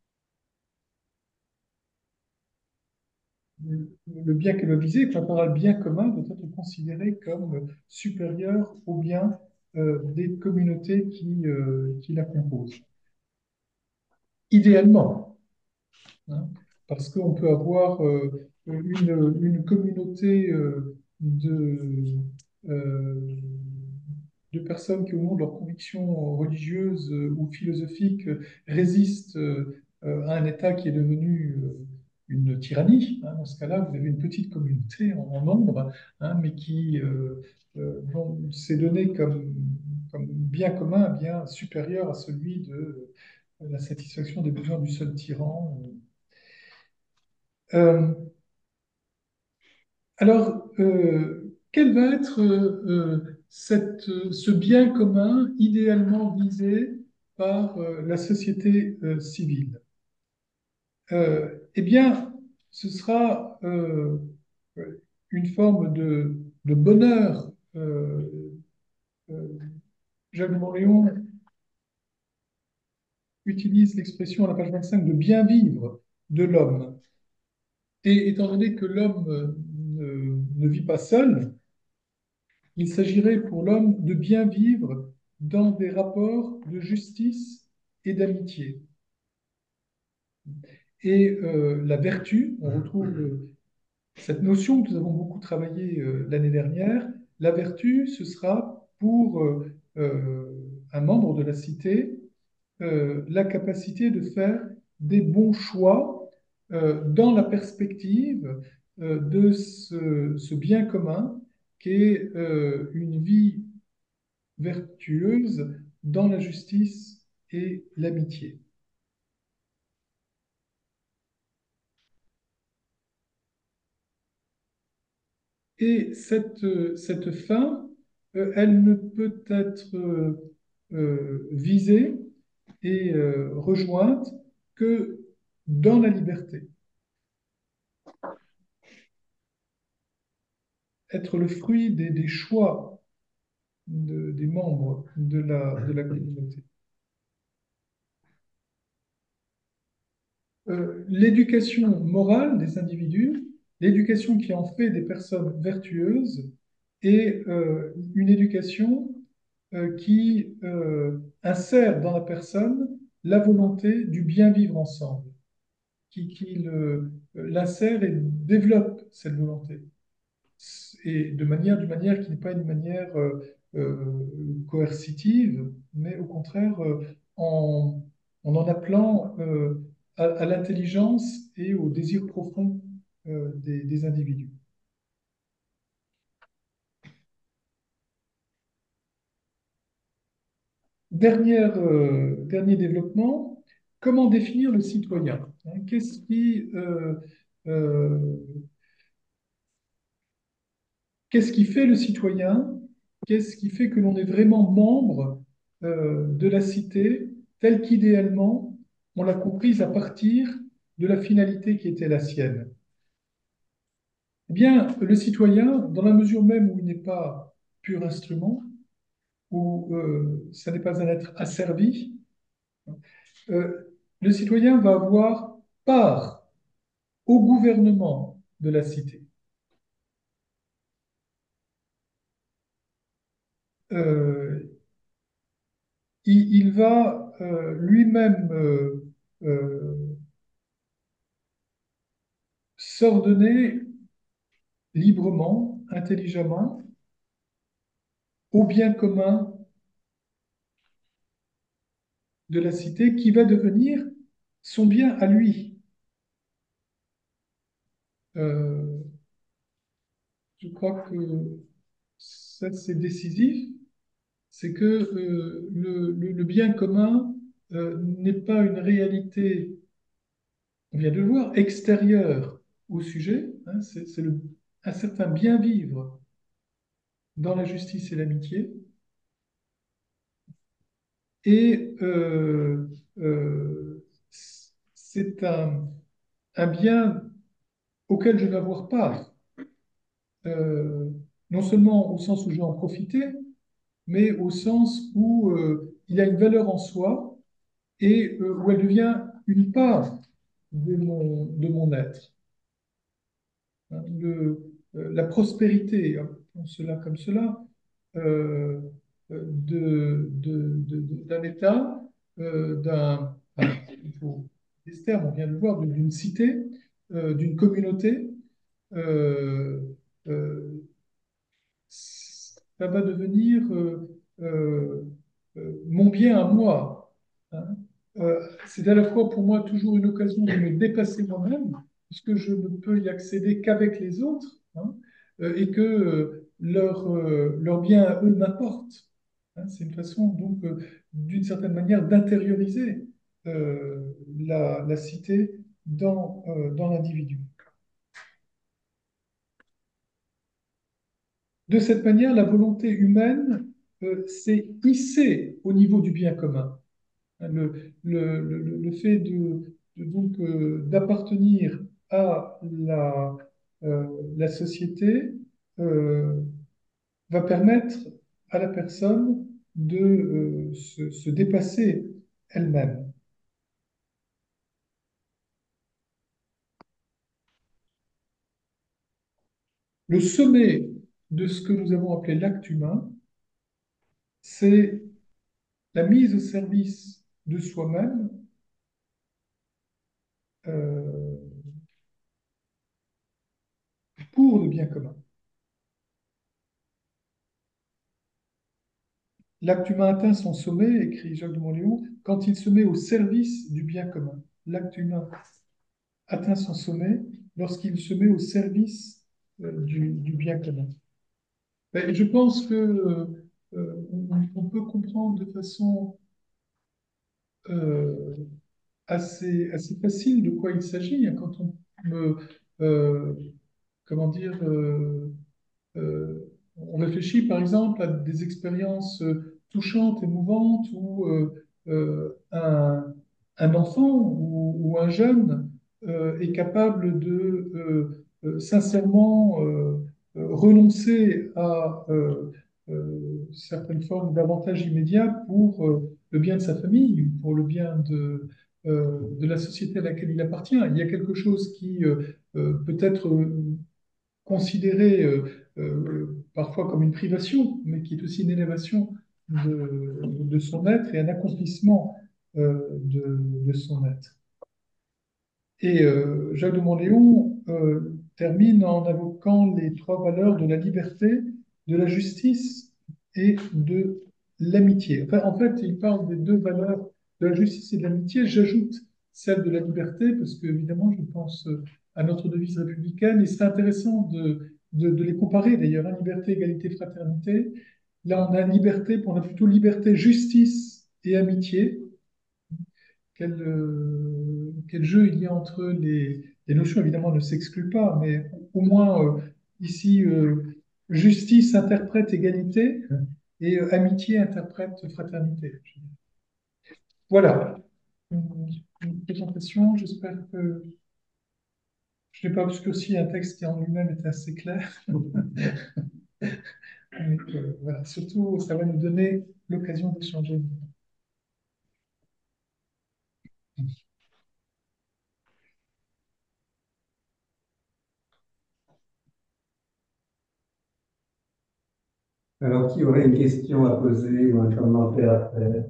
Le bien qu'elle doit viser, quand on parle bien commun, doit être considéré comme supérieur au bien des communautés qui la composent. Idéalement, hein, parce qu'on peut avoir une communauté euh, de personnes qui, au nom de leurs convictions religieuses ou philosophiques, résistent à un État qui est devenu une tyrannie. Hein. Dans ce cas-là, vous avez une petite communauté en nombre, hein, mais qui dont s'est donné comme bien commun, un bien supérieur à celui de la satisfaction des besoins du seul tyran. Euh, quel va être ce bien commun idéalement visé par la société civile? Eh bien, ce sera une forme de bonheur. Euh, Jacques de Monléon utilise l'expression à la page 25 de bien vivre de l'homme. Et étant donné que l'homme ne vit pas seul, il s'agirait pour l'homme de bien vivre dans des rapports de justice et d'amitié. Et la vertu, on retrouve Cette notion que nous avons beaucoup travaillé l'année dernière, la vertu, ce sera pour un membre de la cité la capacité de faire des bons choix dans la perspective de ce bien commun qu'est une vie vertueuse dans la justice et l'amitié. Et cette fin, elle ne peut être visée et rejointe que dans la liberté. Être le fruit des choix des membres de la communauté. L'éducation morale des individus, l'éducation qui en fait des personnes vertueuses, est une éducation qui insère dans la personne la volonté du bien vivre ensemble, l'insère et développe cette volonté et d'une manière qui n'est pas une manière coercitive, mais au contraire en appelant à l'intelligence et au désir profond des individus. Dernier développement, comment définir le citoyen? Hein, euh, qu'est-ce qui fait le citoyen? Qu'est-ce qui fait que l'on est vraiment membre de la cité telle qu'idéalement on l'a comprise à partir de la finalité qui était la sienne? Eh bien, le citoyen, dans la mesure même où il n'est pas pur instrument, où ça n'est pas un être asservi, le citoyen va avoir part au gouvernement de la cité. Euh, il va lui-même s'ordonner librement, intelligemment, au bien commun de la cité qui va devenir son bien à lui. Euh, je crois que ça, c'est décisif, c'est que le bien commun n'est pas une réalité, on vient de le voir, extérieure au sujet, hein, c'est un certain bien vivre dans la justice et l'amitié, et c'est un bien auquel je vais avoir part, euh, non seulement au sens où je vais en profiter, mais au sens où il y a une valeur en soi et où elle devient une part de mon être. Hein, la prospérité, appelons cela comme cela, euh, d'un État, enfin, il faut des termes, on vient de le voir, d'une cité, d'une communauté, euh, euh, ça va devenir mon bien à moi. Hein. C'est à la fois pour moi toujours une occasion de me dépasser moi-même, puisque je ne peux y accéder qu'avec les autres, hein, et que leur bien à eux m'apporte. Hein. C'est une façon, donc, d'une certaine manière, d'intérioriser la cité dans l'individu. De cette manière, la volonté humaine s'est hissée au niveau du bien commun. Le fait donc d'appartenir à la société euh, va permettre à la personne de se dépasser elle-même. Le sommet de ce que nous avons appelé l'acte humain, c'est la mise au service de soi-même euh, pour le bien commun. L'acte humain atteint son sommet, écrit Jacques de Montléon, quand il se met au service du bien commun. L'acte humain atteint son sommet lorsqu'il se met au service du bien commun. Ben, je pense que on peut comprendre de façon euh, assez facile de quoi il s'agit hein, quand on me, euh, comment dire, on réfléchit par exemple à des expériences touchantes, émouvantes, où un enfant ou un jeune est capable de sincèrement renoncer à certaines formes d'avantages immédiats pour le bien de sa famille ou pour le bien de la société à laquelle il appartient. Il y a quelque chose qui peut être considéré parfois comme une privation, mais qui est aussi une élévation de son être et un accomplissement de son être. Et Jacques de Monléon termine en invoquant les trois valeurs de la liberté, de la justice et de l'amitié. Enfin, en fait, il parle des deux valeurs de la justice et de l'amitié. J'ajoute celle de la liberté parce que, évidemment, je pense à notre devise républicaine et c'est intéressant de les comparer d'ailleurs, hein, liberté, égalité, fraternité. Là, on a liberté, on a plutôt liberté, justice et amitié quel jeu il y a entre les notions, évidemment, ne s'excluent pas, mais au moins ici, justice interprète égalité et amitié interprète fraternité. Voilà, une présentation. J'espère que je n'ai pas obscurci un texte qui en lui-même est assez clair. Mais, voilà. Surtout, ça va nous donner l'occasion d'échanger. Alors, qui aurait une question à poser ou un commentaire à faire?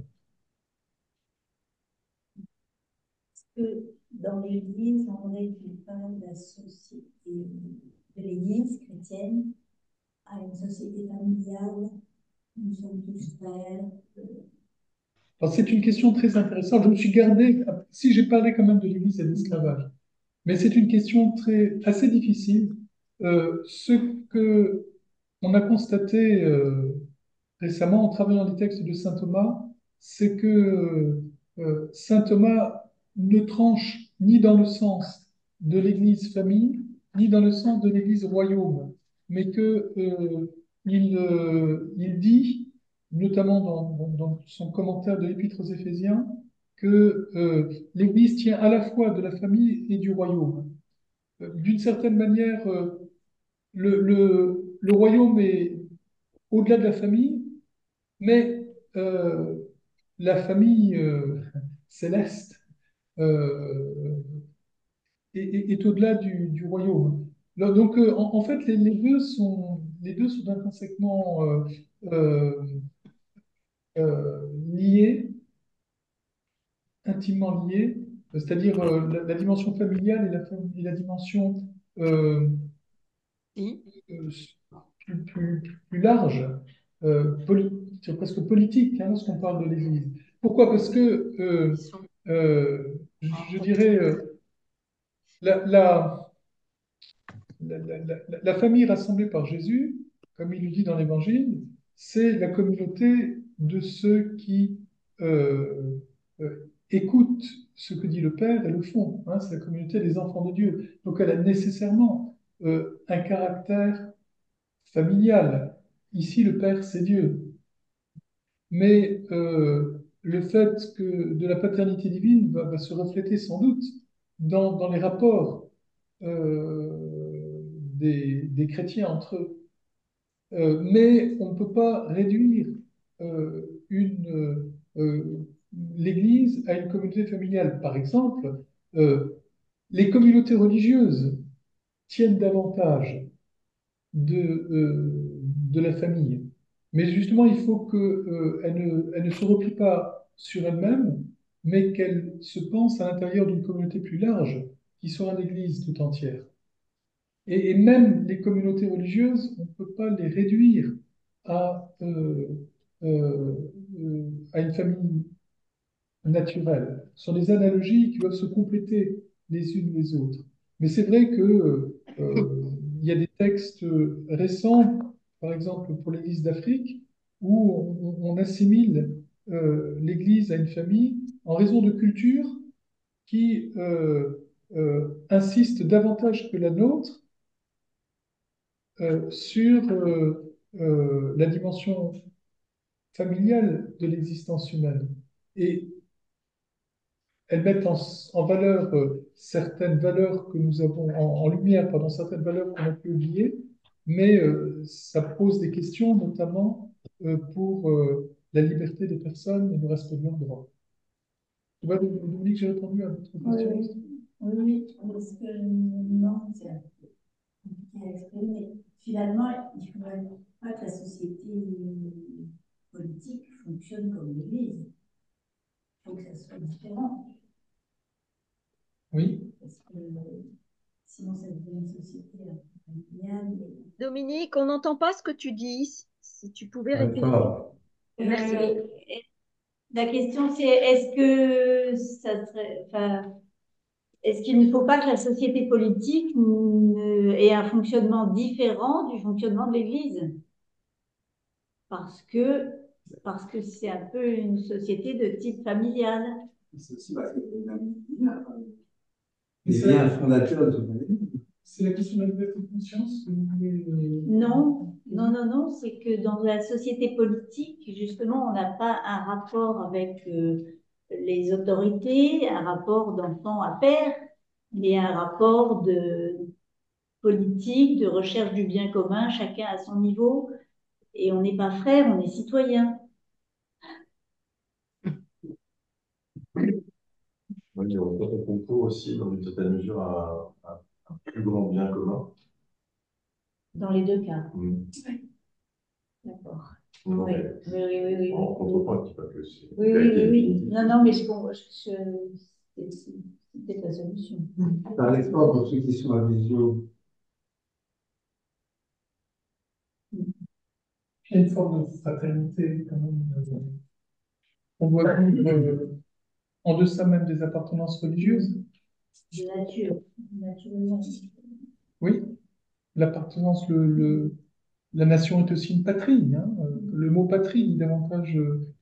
Que dans l'Église, on aurait qu'il parle de la société de l'Église chrétienne à une société familiale. Nous sommes tous frères. Alors, c'est une question très intéressante. Je me suis gardé, si j'ai parlé quand même de l'Église et de l'esclavage, mais c'est une question assez difficile. Ce que on a constaté récemment en travaillant les textes de saint Thomas, c'est que saint Thomas ne tranche ni dans le sens de l'Église famille, ni dans le sens de l'Église royaume, mais que il dit, notamment dans son commentaire de l'Épître aux Éphésiens, que l'Église tient à la fois de la famille et du royaume. D'une certaine manière, le royaume est au-delà de la famille, mais la famille céleste euh, est au-delà du royaume. Donc, en fait, les deux sont intrinsèquement euh, liés, intimement liés, c'est-à-dire la dimension familiale et la dimension euh, euh, plus large, c'est presque politique, hein, lorsqu'on parle de l'Église. Pourquoi? Parce que, je dirais, la, la, la famille rassemblée par Jésus, comme il le dit dans l'Évangile, c'est la communauté de ceux qui écoutent ce que dit le Père et le font. Hein, c'est la communauté des enfants de Dieu. Donc elle a nécessairement un caractère familial. Ici, le Père, c'est Dieu. Mais le fait que de la paternité divine va se refléter sans doute dans les rapports des chrétiens entre eux. Mais on ne peut pas réduire l'Église à une communauté familiale. Par exemple, les communautés religieuses tiennent davantage de la famille. Mais justement, il faut qu'elle ne se replie pas sur elle-même, mais qu'elle se pense à l'intérieur d'une communauté plus large, qui sera l'Église tout entière. Et même les communautés religieuses, on ne peut pas les réduire à, à une famille naturelle. Ce sont des analogies qui doivent se compléter les unes les autres. Mais c'est vrai que il y a des textes récents, par exemple pour l'Église d'Afrique, où on assimile l'Église à une famille en raison de cultures qui insistent davantage que la nôtre sur la dimension familiale de l'existence humaine. Et elles mettent en valeur certaines valeurs que nous avons, en lumière, pardon, certaines valeurs qu'on a pu oublier, mais ça pose des questions, notamment pour la liberté des personnes et le respect de leurs droits. Tu vois, Dominique, j'ai répondu à votre Oui, question. oui, oui, oui, parce que non, c'est un peu compliqué à exprimer, mais finalement, il ne faudrait pas que la société politique fonctionne comme l'Église. Il faut que ça soit différent, Oui. parce que sinon ça devient une société familiale. Dominique, on n'entend pas ce que tu dis. Si tu pouvais répéter. D'accord. Merci. La question c'est est-ce que ça serait, enfin, est-ce qu'il ne faut pas que la société politique ait un fonctionnement différent du fonctionnement de l'Église? Parce que parce que c'est un peu une société de type familial. C'est aussi parce que les liens fondateurs de C'est la question de la liberté de conscience que vous voulez, Non, non, non, non, c'est que dans la société politique, justement, on n'a pas un rapport avec les autorités, un rapport d'enfant à père, mais un rapport de politique, de recherche du bien commun, chacun à son niveau. Et on n'est pas frère, on est citoyen. Oui, on concourt aussi, dans une certaine mesure, à un plus grand bien commun. Dans les deux cas. Mm. D'accord. Non, Oui, mais oui, oui, oui, oui. en contrepoint, je dis pas que c'est Oui, oui, vérité oui, oui. définitive. Non, non, mais c'était la solution. par l'export pour ceux qui sont à visio. il y a une forme de fraternité quand même. On doit vivre en deçà même des appartenances religieuses. De nature, naturellement. Oui, l'appartenance, la nation est aussi une patrie. Hein. Le mot patrie dit davantage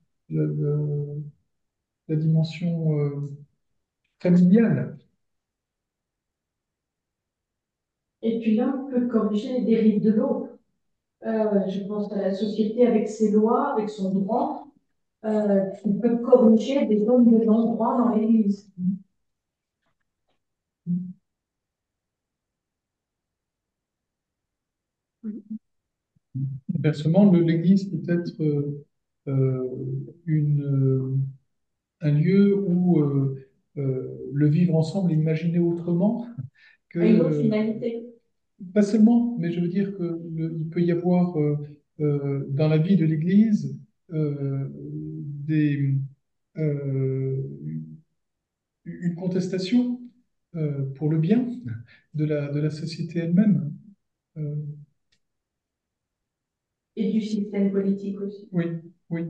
la dimension familiale. Et puis là, on peut corriger les dérives de l'autre. Je pense à la société avec ses lois, avec son droit, qui peut corriger des zones de non-droit dans l'Église. Inversement, l'Église peut être un lieu où le vivre ensemble est imaginé autrement que, À une autre finalité. pas seulement, mais je veux dire il peut y avoir dans la vie de l'Église des, euh, une contestation pour le bien de la société elle-même. Euh, Et du système politique aussi. oui, oui.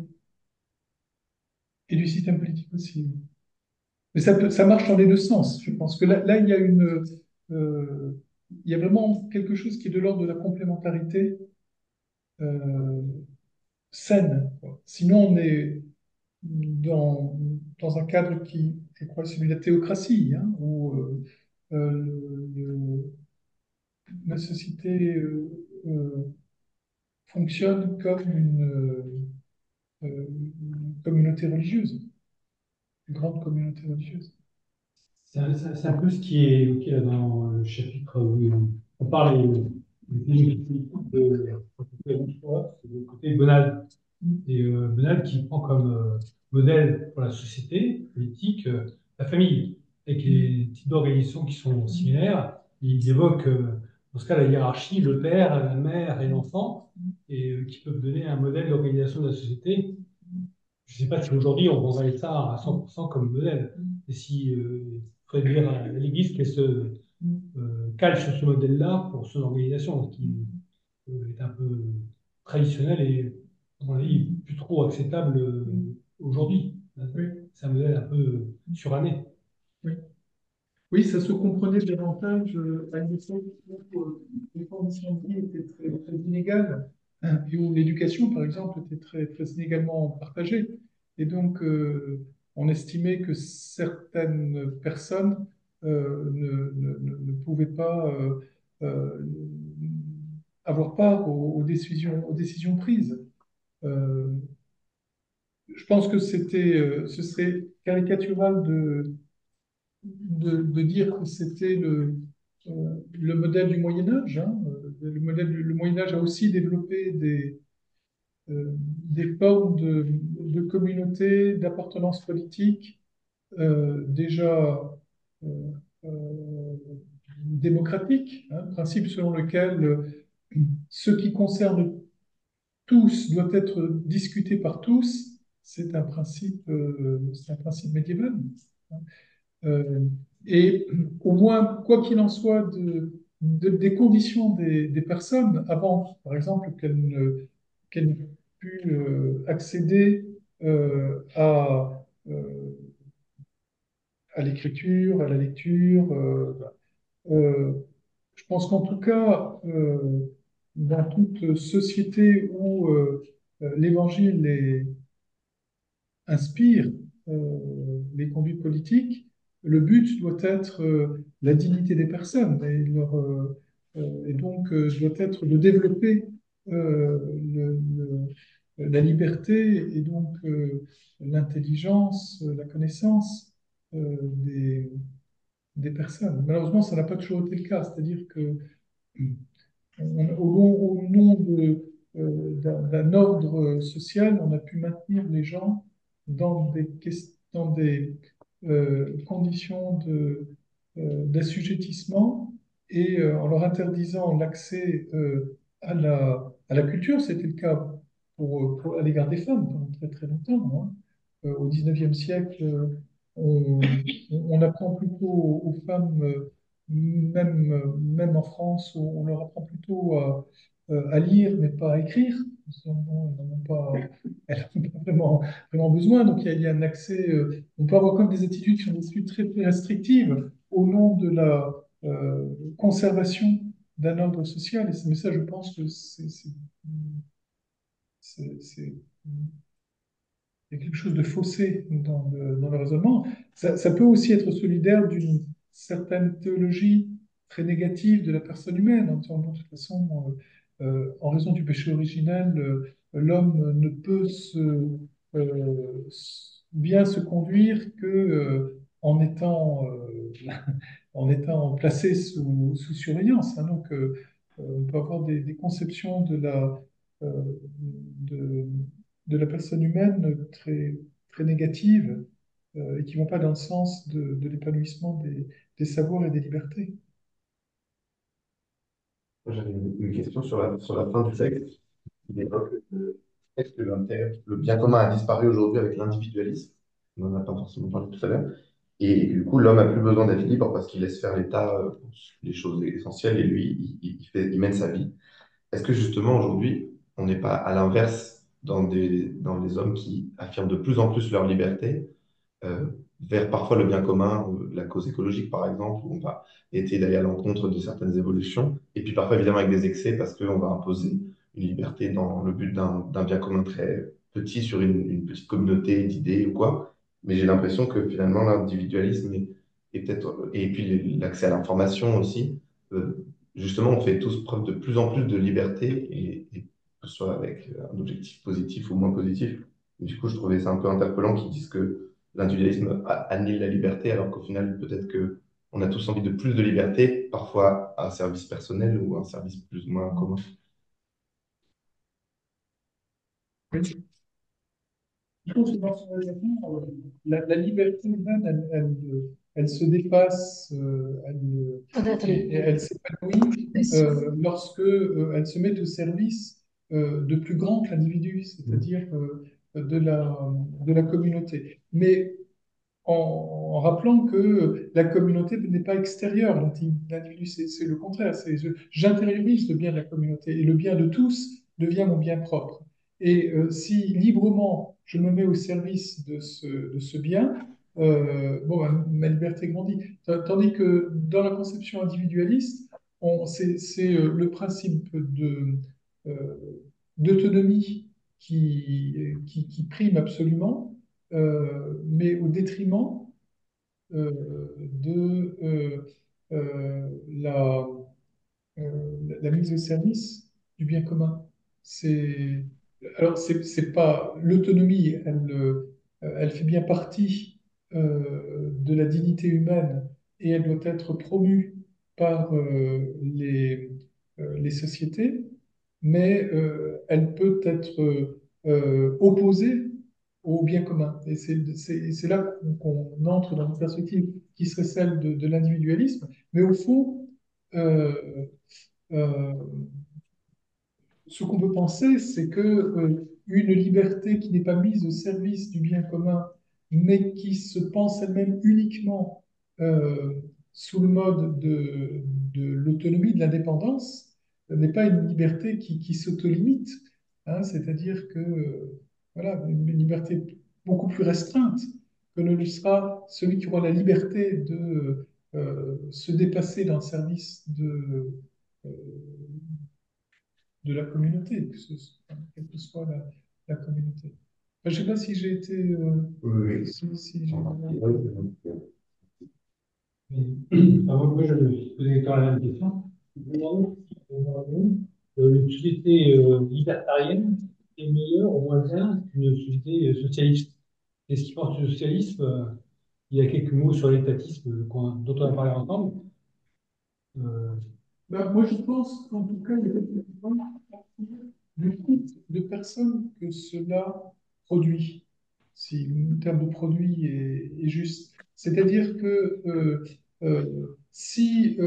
Et du système politique aussi. Oui. Mais ça marche dans les deux sens. Je pense que là il y a vraiment quelque chose qui est de l'ordre de la complémentarité euh, saine, quoi. Sinon, on est dans un cadre qui, je crois, c'est celui de la théocratie, hein, où la société fonctionne comme une communauté religieuse, une grande communauté religieuse. C'est un peu ce qui est évoqué là dans le chapitre où on parle de c'est le côté Bonald. Et Bonald qui prend comme modèle pour la société politique la famille, avec les types d'organisations qui sont similaires. Il évoque dans ce cas la hiérarchie, le père, la mère et l'enfant, et qui peuvent donner un modèle d'organisation de la société. Je ne sais pas si aujourd'hui on prendrait ça à 100% comme modèle. Et si il faudrait dire à l'Église qu'elle se cale sur ce modèle-là pour son organisation, qui est un peu traditionnel et, à mon avis, plus trop acceptable aujourd'hui. Oui, C'est un modèle un peu suranné. oui. Oui, ça se comprenait davantage à une époque où les conditions de vie étaient très, très inégales, hein, et où l'éducation, par exemple, était très, très inégalement partagée. Et donc, on estimait que certaines personnes ne pouvaient pas euh, avoir part aux décisions prises. Euh, je pense que ce serait caricatural de dire que c'était le modèle du Moyen Âge, hein. Le Moyen Âge a aussi développé des formes de communauté, d'appartenance politique déjà euh, euh, démocratiques, hein, principe selon lequel ce qui concerne tous doit être discuté par tous. C'est un principe médiéval. Euh, et au moins, quoi qu'il en soit des conditions des personnes, avant, par exemple, qu'elles n'aient pu accéder euh, à l'écriture, à la lecture, euh, je pense qu'en tout cas, dans toute société où l'Évangile inspire les conduites politiques, le but doit être la dignité des personnes et donc doit être de développer la liberté et donc l'intelligence, la connaissance des personnes. Malheureusement, ça n'a pas toujours été le cas, c'est-à-dire que au nom d'un ordre social, on a pu maintenir les gens dans des conditions d'assujettissement et en leur interdisant l'accès à la culture. C'était le cas à l'égard des femmes pendant très très longtemps, hein. Au XIXe siècle, on, on apprend plutôt aux femmes même en France, où on leur apprend plutôt à lire, mais pas à écrire. Elles n'en ont pas vraiment besoin. Donc, il y a un accès. On peut avoir comme des attitudes qui sont des attitudes très, très restrictives au nom de la conservation d'un ordre social. Mais ça, je pense que c'est il y a quelque chose de faussé dans le raisonnement. Ça peut aussi être solidaire d'une certaine théologie très négative de la personne humaine, en disant, bon, de toute façon, en raison du péché originel, l'homme ne peut bien se conduire que en étant, en étant placé sous surveillance, hein. Donc, on peut avoir des conceptions euh, de, de la personne humaine très, très négatives et qui ne vont pas dans le sens de l'épanouissement des savoirs et des libertés. J'avais une question sur la fin du texte. Il évoque est-ce que le bien commun a disparu aujourd'hui avec l'individualisme? On n'en a pas forcément parlé tout à l'heure. Et du coup, l'homme n'a plus besoin d'être libre parce qu'il laisse faire l'État pour les choses essentielles et lui, il mène sa vie. Est-ce que justement aujourd'hui, on n'est pas à l'inverse dans les hommes qui affirment de plus en plus leur liberté euh, vers parfois le bien commun, la cause écologique par exemple, où on va essayer d'aller à l'encontre de certaines évolutions, et puis parfois évidemment avec des excès parce qu'on va imposer une liberté dans le but d'un bien commun très petit sur une petite communauté d'idées ou quoi. Mais j'ai l'impression que finalement l'individualisme est peut-être, et puis l'accès à l'information aussi, justement on fait tous preuve de plus en plus de liberté, et que ce soit avec un objectif positif ou moins positif. Et du coup, je trouvais ça un peu interpellant qu'ils disent que l'individualisme annule la liberté, alors qu'au final, peut-être que on a tous envie de plus de liberté, parfois à un service personnel ou à un service plus ou moins commun. Oui. Je pense que dans son raisonnement, la liberté humaine, elle se dépasse, et elle s'épanouit lorsque elle se met au service de plus grand que l'individu, c'est-à-dire de la communauté. Mais en rappelant que la communauté n'est pas extérieure. L'individu, c'est le contraire. J'intériorise le bien de la communauté et le bien de tous devient mon bien propre. Et si librement je me mets au service de ce bien, bon, ben, ma liberté grandit. Tandis que dans la conception individualiste, c'est le principe euh, d'autonomie qui prime absolument, mais au détriment de la mise au service du bien commun. C'est, alors, c'est pas l'autonomie, elle fait bien partie de la dignité humaine et elle doit être promue par les sociétés, mais elle peut être opposée au bien commun. Et c'est là qu'on entre dans une perspective qui serait celle de l'individualisme, mais au fond, euh, euh, ce qu'on peut penser, c'est que une liberté qui n'est pas mise au service du bien commun, mais qui se pense elle-même uniquement euh, sous le mode de l'autonomie, de l'indépendance, n'est pas une liberté qui s'autolimite. Hein, c'est-à-dire que voilà, une liberté beaucoup plus restreinte que ne le sera celui qui aura la liberté de se dépasser dans le service euh, de la communauté, quelle que soit la communauté. Enfin, je ne sais pas si j'ai été... Oui, si j'ai... Moi, je me suis posé quand même la même question. Je me demandais si, une société libertarienne est meilleure ou moins bien qu'une société socialiste. Et ce qui pense du socialisme, il y a quelques mots sur l'étatisme dont on a parlé ensemble. Euh, Ben, moi, je pense qu'en tout cas, il y a effectivement du type de personnes que cela produit, si le terme de produit est juste. C'est-à-dire que si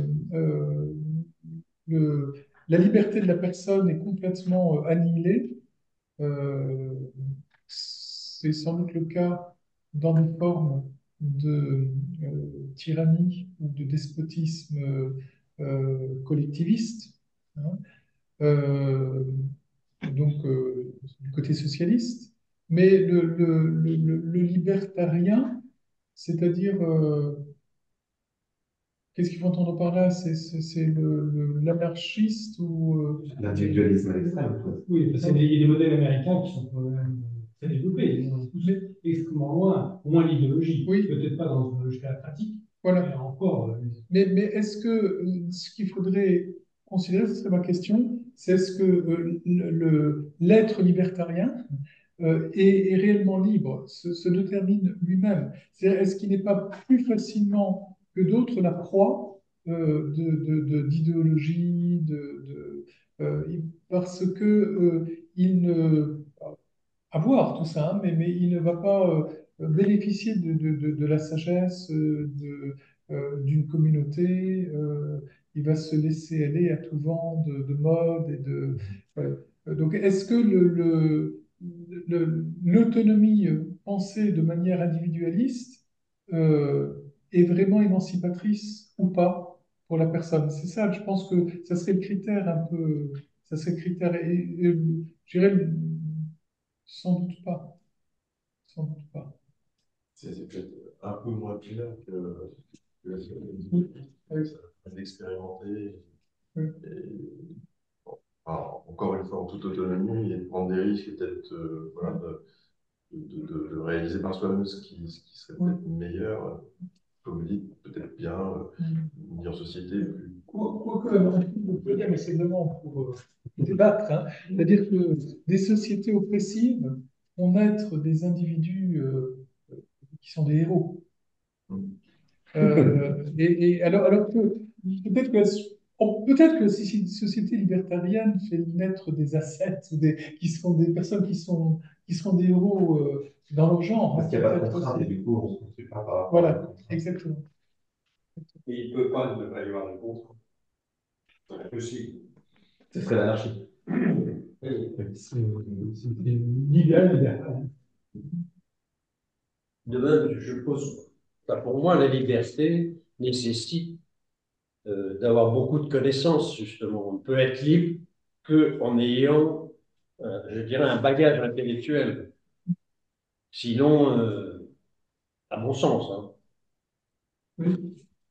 le- la liberté de la personne est complètement annihilée, euh, c'est sans doute le cas dans des formes de tyrannie ou de despotisme collectiviste, hein, euh, donc du côté socialiste. Mais le libertarien, c'est-à-dire, qu'est-ce qu'il faut entendre par là? C'est l'anarchiste ou... l'individualisme à l'extrême, quoi. oui, parce qu'il y a des modèles américains qui sont quand même très développés. Ils sont tous extrêmement loin, au moins l'idéologie. oui, Peut-être pas jusqu'à la pratique, mais voilà. encore. Mais est-ce que ce qu'il faudrait considérer, ce serait ma question, c'est est-ce que l'être libertarien est réellement libre, se détermine lui-même? C'est-à-dire, est-ce qu'il n'est pas plus facilement que d'autres la proie d'idéologie, parce que il ne avoir tout ça, hein, mais il ne va pas bénéficier de la sagesse d'une communauté. Il va se laisser aller à tout vent de mode et de. Donc, est-ce que l'autonomie pensée de manière individualiste est vraiment émancipatrice ou pas pour la personne? C'est ça, je pense que ça serait le critère un peu. Ça serait le critère. Et je dirais sans doute pas. Sans doute pas. C'est peut-être un peu moins clair que la science. Oui, oui, Ça permet d'expérimenter. oui. Et, bon, alors, encore une fois, en toute autonomie, et de prendre des risques et peut-être voilà, de réaliser par soi-même ce qui serait Oui. peut-être meilleur, comme vous dites, peut-être bien, une meilleure société. Plus... Quoique, on peut dire, mais c'est vraiment pour débattre, hein. C'est-à-dire que des sociétés oppressives font naître des individus qui sont des héros. Alors que peut-être que, peut-être que si une société libertarienne fait naître des ascètes ou qui seront des personnes qui seront des héros dans leur genre, Parce hein, qu'il n'y a pas de peut-être contrainte et aussi. du coup, on ne se construit pas par rapport à une Voilà, contrainte. exactement. Et il ne peut pas ne pas y avoir de contre. C'est impossible. Ce serait l'anarchie. C'est l'idéal. De même, je pose, enfin, pour moi, la liberté nécessite d'avoir beaucoup de connaissances, justement. On ne peut être libre qu'en ayant, je dirais, un bagage intellectuel. Sinon, à mon sens, hein. Oui.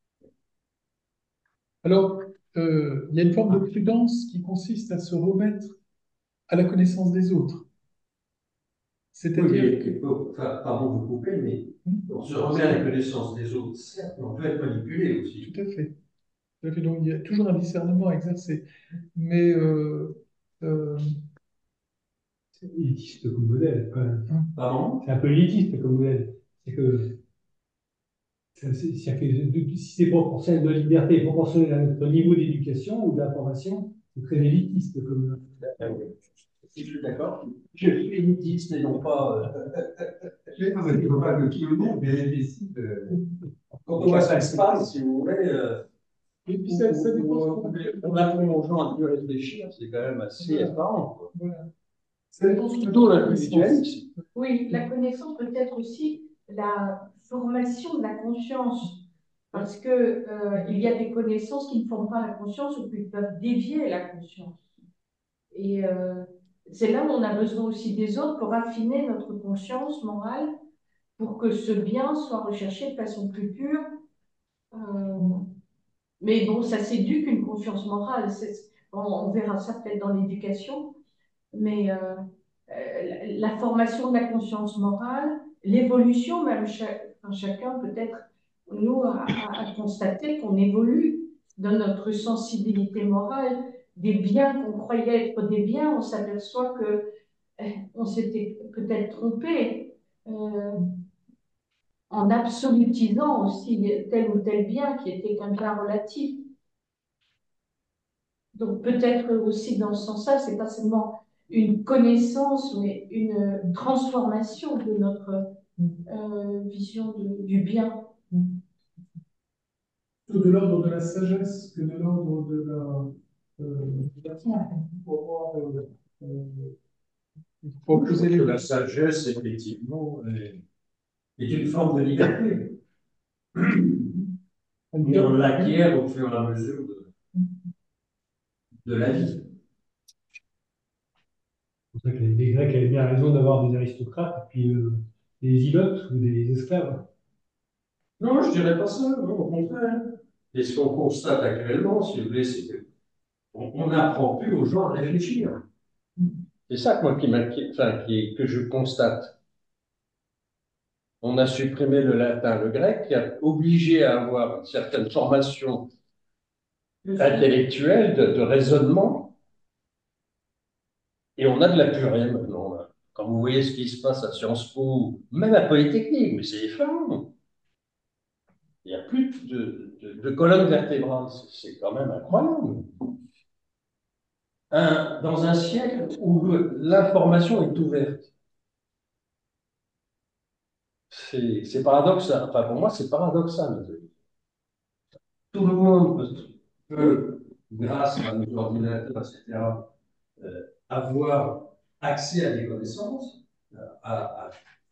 Alors, il y a une forme de prudence qui consiste à se remettre à la connaissance des autres. Oui, C'est-à-dire mais, que, enfin, pardon de vous couper, mais on se remet à la connaissance des autres, certes, mais on peut être manipulé aussi. tout à fait. Tout à fait. Donc, il y a toujours un discernement à exercer. Mais euh, C'est élitiste comme modèle, quand même. Pardon? C'est un peu élitiste comme modèle. C'est que si c'est proportionnel de liberté est proportionnel à notre niveau d'éducation ou d'information, c'est très élitiste comme. Je suis d'accord. Je suis élitiste et non pas. Il ne faut pas que tout le monde bénéficie de. Quand on voit ça se passe, si vous voulez, et puis ça dépend. on apprend aux gens à mieux réfléchir, c'est quand même assez effarant, quoi. Voilà. Ça dépend Plutôt l'individualisme. Oui, la connaissance peut être aussi la formation de la conscience. Parce que, il y a des connaissances qui ne forment pas la conscience ou qui peuvent dévier la conscience. Et c'est là où on a besoin aussi des autres pour affiner notre conscience morale, pour que ce bien soit recherché de façon plus pure. Euh, mais bon, ça s'éduque une conscience morale. On verra ça peut-être dans l'éducation. Mais la formation de la conscience morale, l'évolution, même chacun peut-être, nous, a constaté qu'on évolue dans notre sensibilité morale. Des biens qu'on croyait être des biens, on s'aperçoit que on s'était peut-être trompé en absolutisant aussi tel ou tel bien qui était qu'un bien relatif. Donc peut-être aussi dans ce sens-là, c'est pas seulement une connaissance, mais une transformation de notre vision du bien. Plutôt de l'ordre de la sagesse que de l'ordre de la science. Il faut poser les. La sagesse, effectivement, est une forme de liberté. Mais on l'acquiert au fur et à mesure de la vie. C'est pour ça que les Grecs avaient bien raison d'avoir des aristocrates et puis des ilotes ou des esclaves. Non, je dirais pas ça, non, au contraire. Et ce qu'on constate actuellement, si vous voulez, c'est qu'on n'apprend plus aux gens à réfléchir. C'est ça, moi, qui m'inquiète, enfin, que je constate. On a supprimé le latin, le grec, qui a obligé à avoir une certaine formation intellectuelle, de raisonnement, et on a de la purée maintenant, là. Quand vous voyez ce qui se passe à Sciences Po, même à Polytechnique, mais c'est effarant. Il n'y a plus de colonne vertébrale, c'est quand même incroyable. Dans un siècle où l'information est ouverte. C'est paradoxal. Enfin, pour moi, c'est paradoxal. Tout le monde peut, grâce à nos ordinateurs, etc., avoir accès à des connaissances, à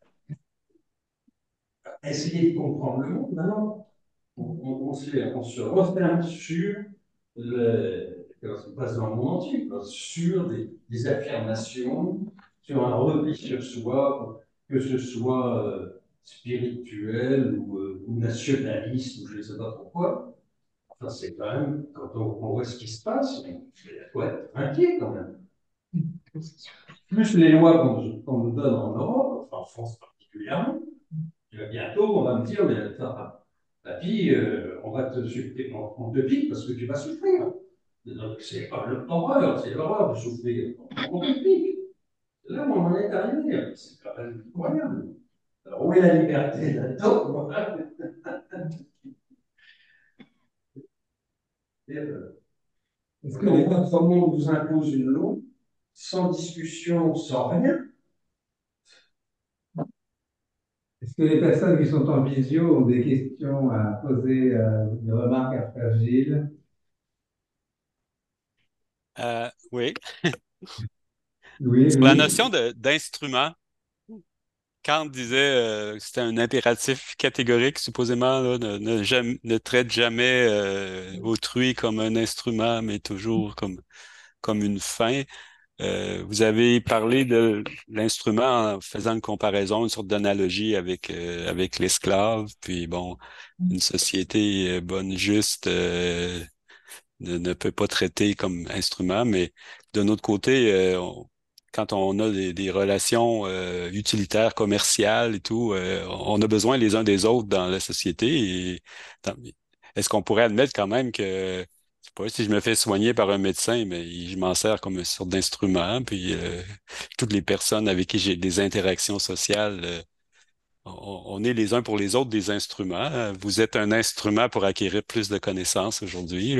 essayer de comprendre le monde. Maintenant, on se referme sur comment ça se passe dans le monde entier, quoi, sur des affirmations, sur un repli sur soi, que ce soit spirituel ou nationaliste, ou je ne sais pas pourquoi. Enfin, c'est quand même, quand on voit ce qui se passe, il faut être inquiet quand même. Plus les lois qu'on nous donne en Europe, enfin en France particulièrement, bientôt on va me dire, mais attends, papy, on va on te pique parce que tu vas souffrir. C'est pas l'horreur, c'est l'horreur de souffrir. On te pique. Là, on en est arrivé. C'est quand même incroyable. Alors, où est la liberté là-dedans? Est-ce que notre monde nous impose une loi sans discussion, sans rien? Est-ce que les personnes qui sont en visio ont des questions à poser, des remarques à faire, Gilles? Oui. Oui, Sur la oui. notion d'instrument, Kant disait que c'était un impératif catégorique, supposément, là, ne traite jamais autrui comme un instrument, mais toujours comme une fin. Vous avez parlé de l'instrument en faisant une comparaison, une sorte d'analogie avec l'esclave, puis bon, une société bonne, juste, ne peut pas traiter comme instrument, mais d'un autre côté, quand on a des relations utilitaires, commerciales et tout, on a besoin les uns des autres dans la société. Et dans- est-ce qu'on pourrait admettre quand même que, je sais pas, si je me fais soigner par un médecin, mais je m'en sers comme une sorte d'instrument, puis toutes les personnes avec qui j'ai des interactions sociales, on est les uns pour les autres des instruments. Vous êtes un instrument pour acquérir plus de connaissances aujourd'hui, là.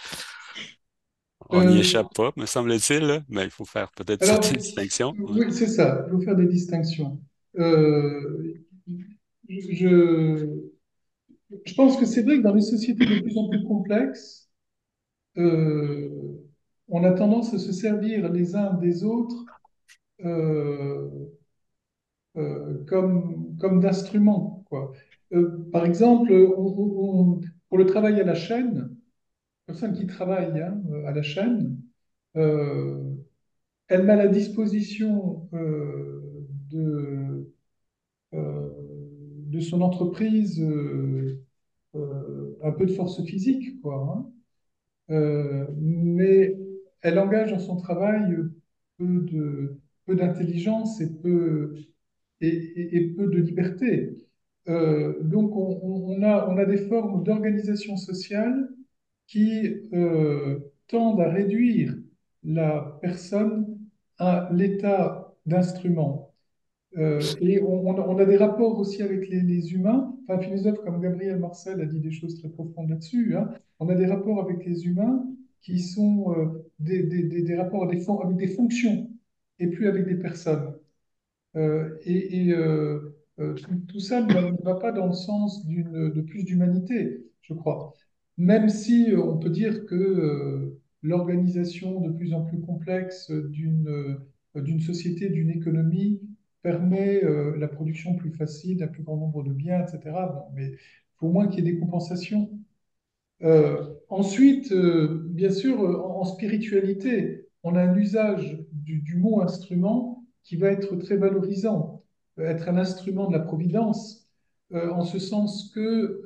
On n'y Euh, échappe pas, me semble-t-il, là, mais il faut faire peut-être alors, certaines distinctions. Ouais. oui, c'est ça, il faut faire des distinctions. Euh, je, je pense que c'est vrai que dans les sociétés de plus en plus complexes, euh, on a tendance à se servir les uns des autres euh, comme d'instruments, quoi. Par exemple, pour le travail à la chaîne, personne qui travaille hein, à la chaîne, euh, elle met à la disposition euh, de son entreprise un peu de force physique, quoi. Hein. Mais elle engage dans son travail peu d'intelligence et peu de liberté. Donc on a des formes d'organisation sociale qui tendent à réduire la personne à l'état d'instrument. Et on a des rapports aussi avec les humains. Enfin, un philosophe comme Gabriel Marcel a dit des choses très profondes là-dessus. Hein. On a des rapports avec les humains qui sont des rapports avec des fonctions et plus avec des personnes. Tout ça ne va pas dans le sens de plus d'humanité, je crois. Même si on peut dire que l'organisation de plus en plus complexe d'une société, d'une économie, permet la production plus facile d'un plus grand nombre de biens, etc. Bon, mais il faut au moins qu'il y ait des compensations. Ensuite, bien sûr, en spiritualité, on a un usage du mot instrument qui va être très valorisant, être un instrument de la providence, en ce sens que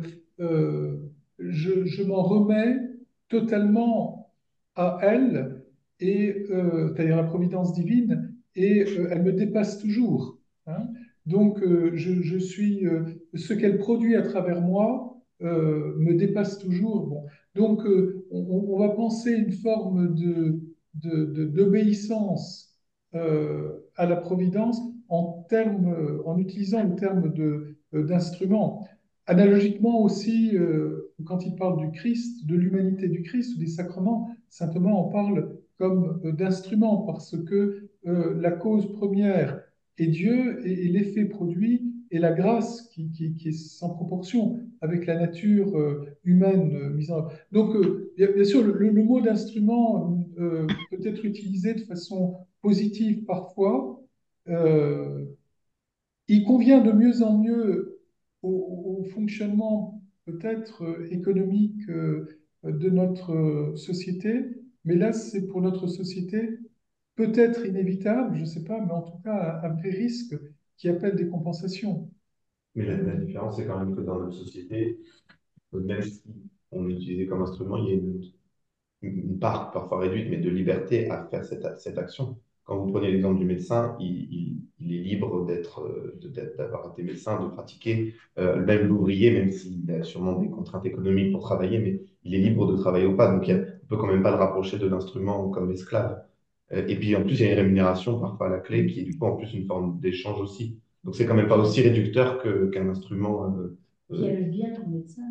je m'en remets totalement à elle, c'est-à-dire la providence divine, et elle me dépasse toujours. Hein. Donc, je suis ce qu'elle produit à travers moi me dépasse toujours. Bon. Donc, on va penser une forme d'obéissance à la providence en utilisant le terme d'instrument. Analogiquement aussi, quand il parle du Christ, de l'humanité du Christ ou des sacrements, simplement on parle comme d'instrument parce que la cause première est Dieu et l'effet produit est la grâce qui est sans proportion avec la nature humaine mise en œuvre. Donc, bien sûr, le mot d'instrument peut être utilisé de façon positive parfois. Euh, il convient de mieux en mieux au fonctionnement peut-être économique de notre société, mais là, c'est pour notre société peut-être inévitable, je ne sais pas, mais en tout cas un vrai risque qui appelle des compensations. Mais la différence, c'est quand même que dans notre société, même si on est utilisé comme instrument, il y a une part parfois réduite, mais de liberté à faire cette action. Quand vous prenez l'exemple du médecin, il est libre d'avoir des médecins, de pratiquer, même l'ouvrier, même s'il a sûrement des contraintes économiques pour travailler, mais il est libre de travailler ou pas. Donc, on ne peut quand même pas le rapprocher de l'instrument comme esclave. Et puis, en plus, il y a une rémunération parfois à la clé, qui est du coup en plus une forme d'échange aussi. Donc, c'est quand même pas aussi réducteur qu'un instrument. Il y a le bien au médecin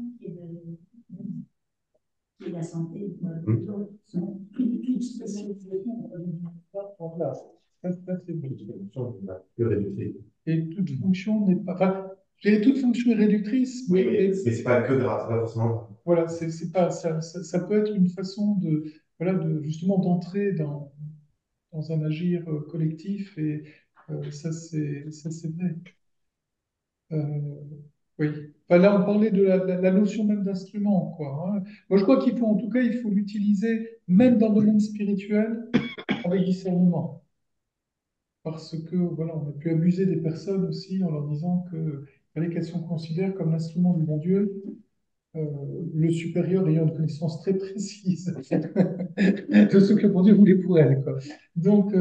qui est la santé. Toute spécialisation. Voilà. Ça, c'est bon. Que réducteur. Et toute fonction n'est pas. Enfin, toute fonction est réductrice, Oui, mais c'est pas que grâce, pas forcément. voilà, c'est pas, ça peut être une façon voilà, justement d'entrer dans un agir collectif et Ça, c'est vrai. Euh, oui. Enfin, là, on parlait de la notion même d'instrument, quoi, hein. Moi, je crois qu'il faut, en tout cas, il faut l'utiliser même dans le domaine spirituel avec discernement. Parce que, voilà, on a pu abuser des personnes aussi en leur disant que fallait qu'elles sont considérées comme l'instrument du bon Dieu, euh, le supérieur ayant une connaissance très précise de ce que le bon Dieu voulait pour elles, quoi. Donc,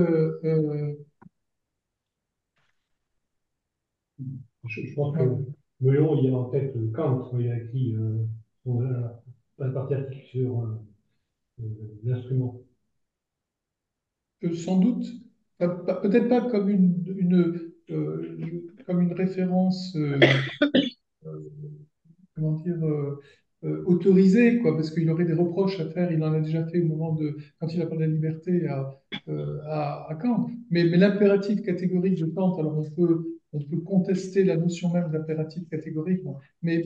Je pense que ouais. Melon, il a en tête Kant, quand il a écrit la partie article sur l'instrument. Sans doute, peut-être pas comme comme une référence, comment dire, autorisée, quoi, parce qu'il aurait des reproches à faire. Il en a déjà fait au moment quand il a parlé de la liberté à Kant. Mais l'impératif catégorique de Kant, alors on peut contester la notion même d'impératif catégorique, bon,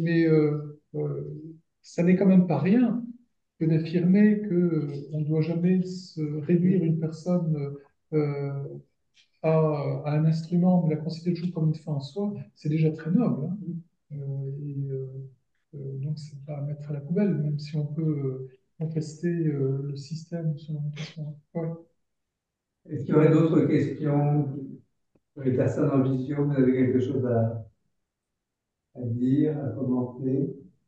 ça n'est quand même pas rien que d'affirmer que on ne doit jamais se réduire une personne à un instrument, mais la considérer toujours comme une fin en soi, c'est déjà très noble, hein. Donc, c'est pas à mettre à la poubelle, même si on peut contester le système, son orientation. Ouais. Est-ce qu'il y aurait d'autres questions pour les personnes en visio? Vous avez quelque chose à dire, à commenter?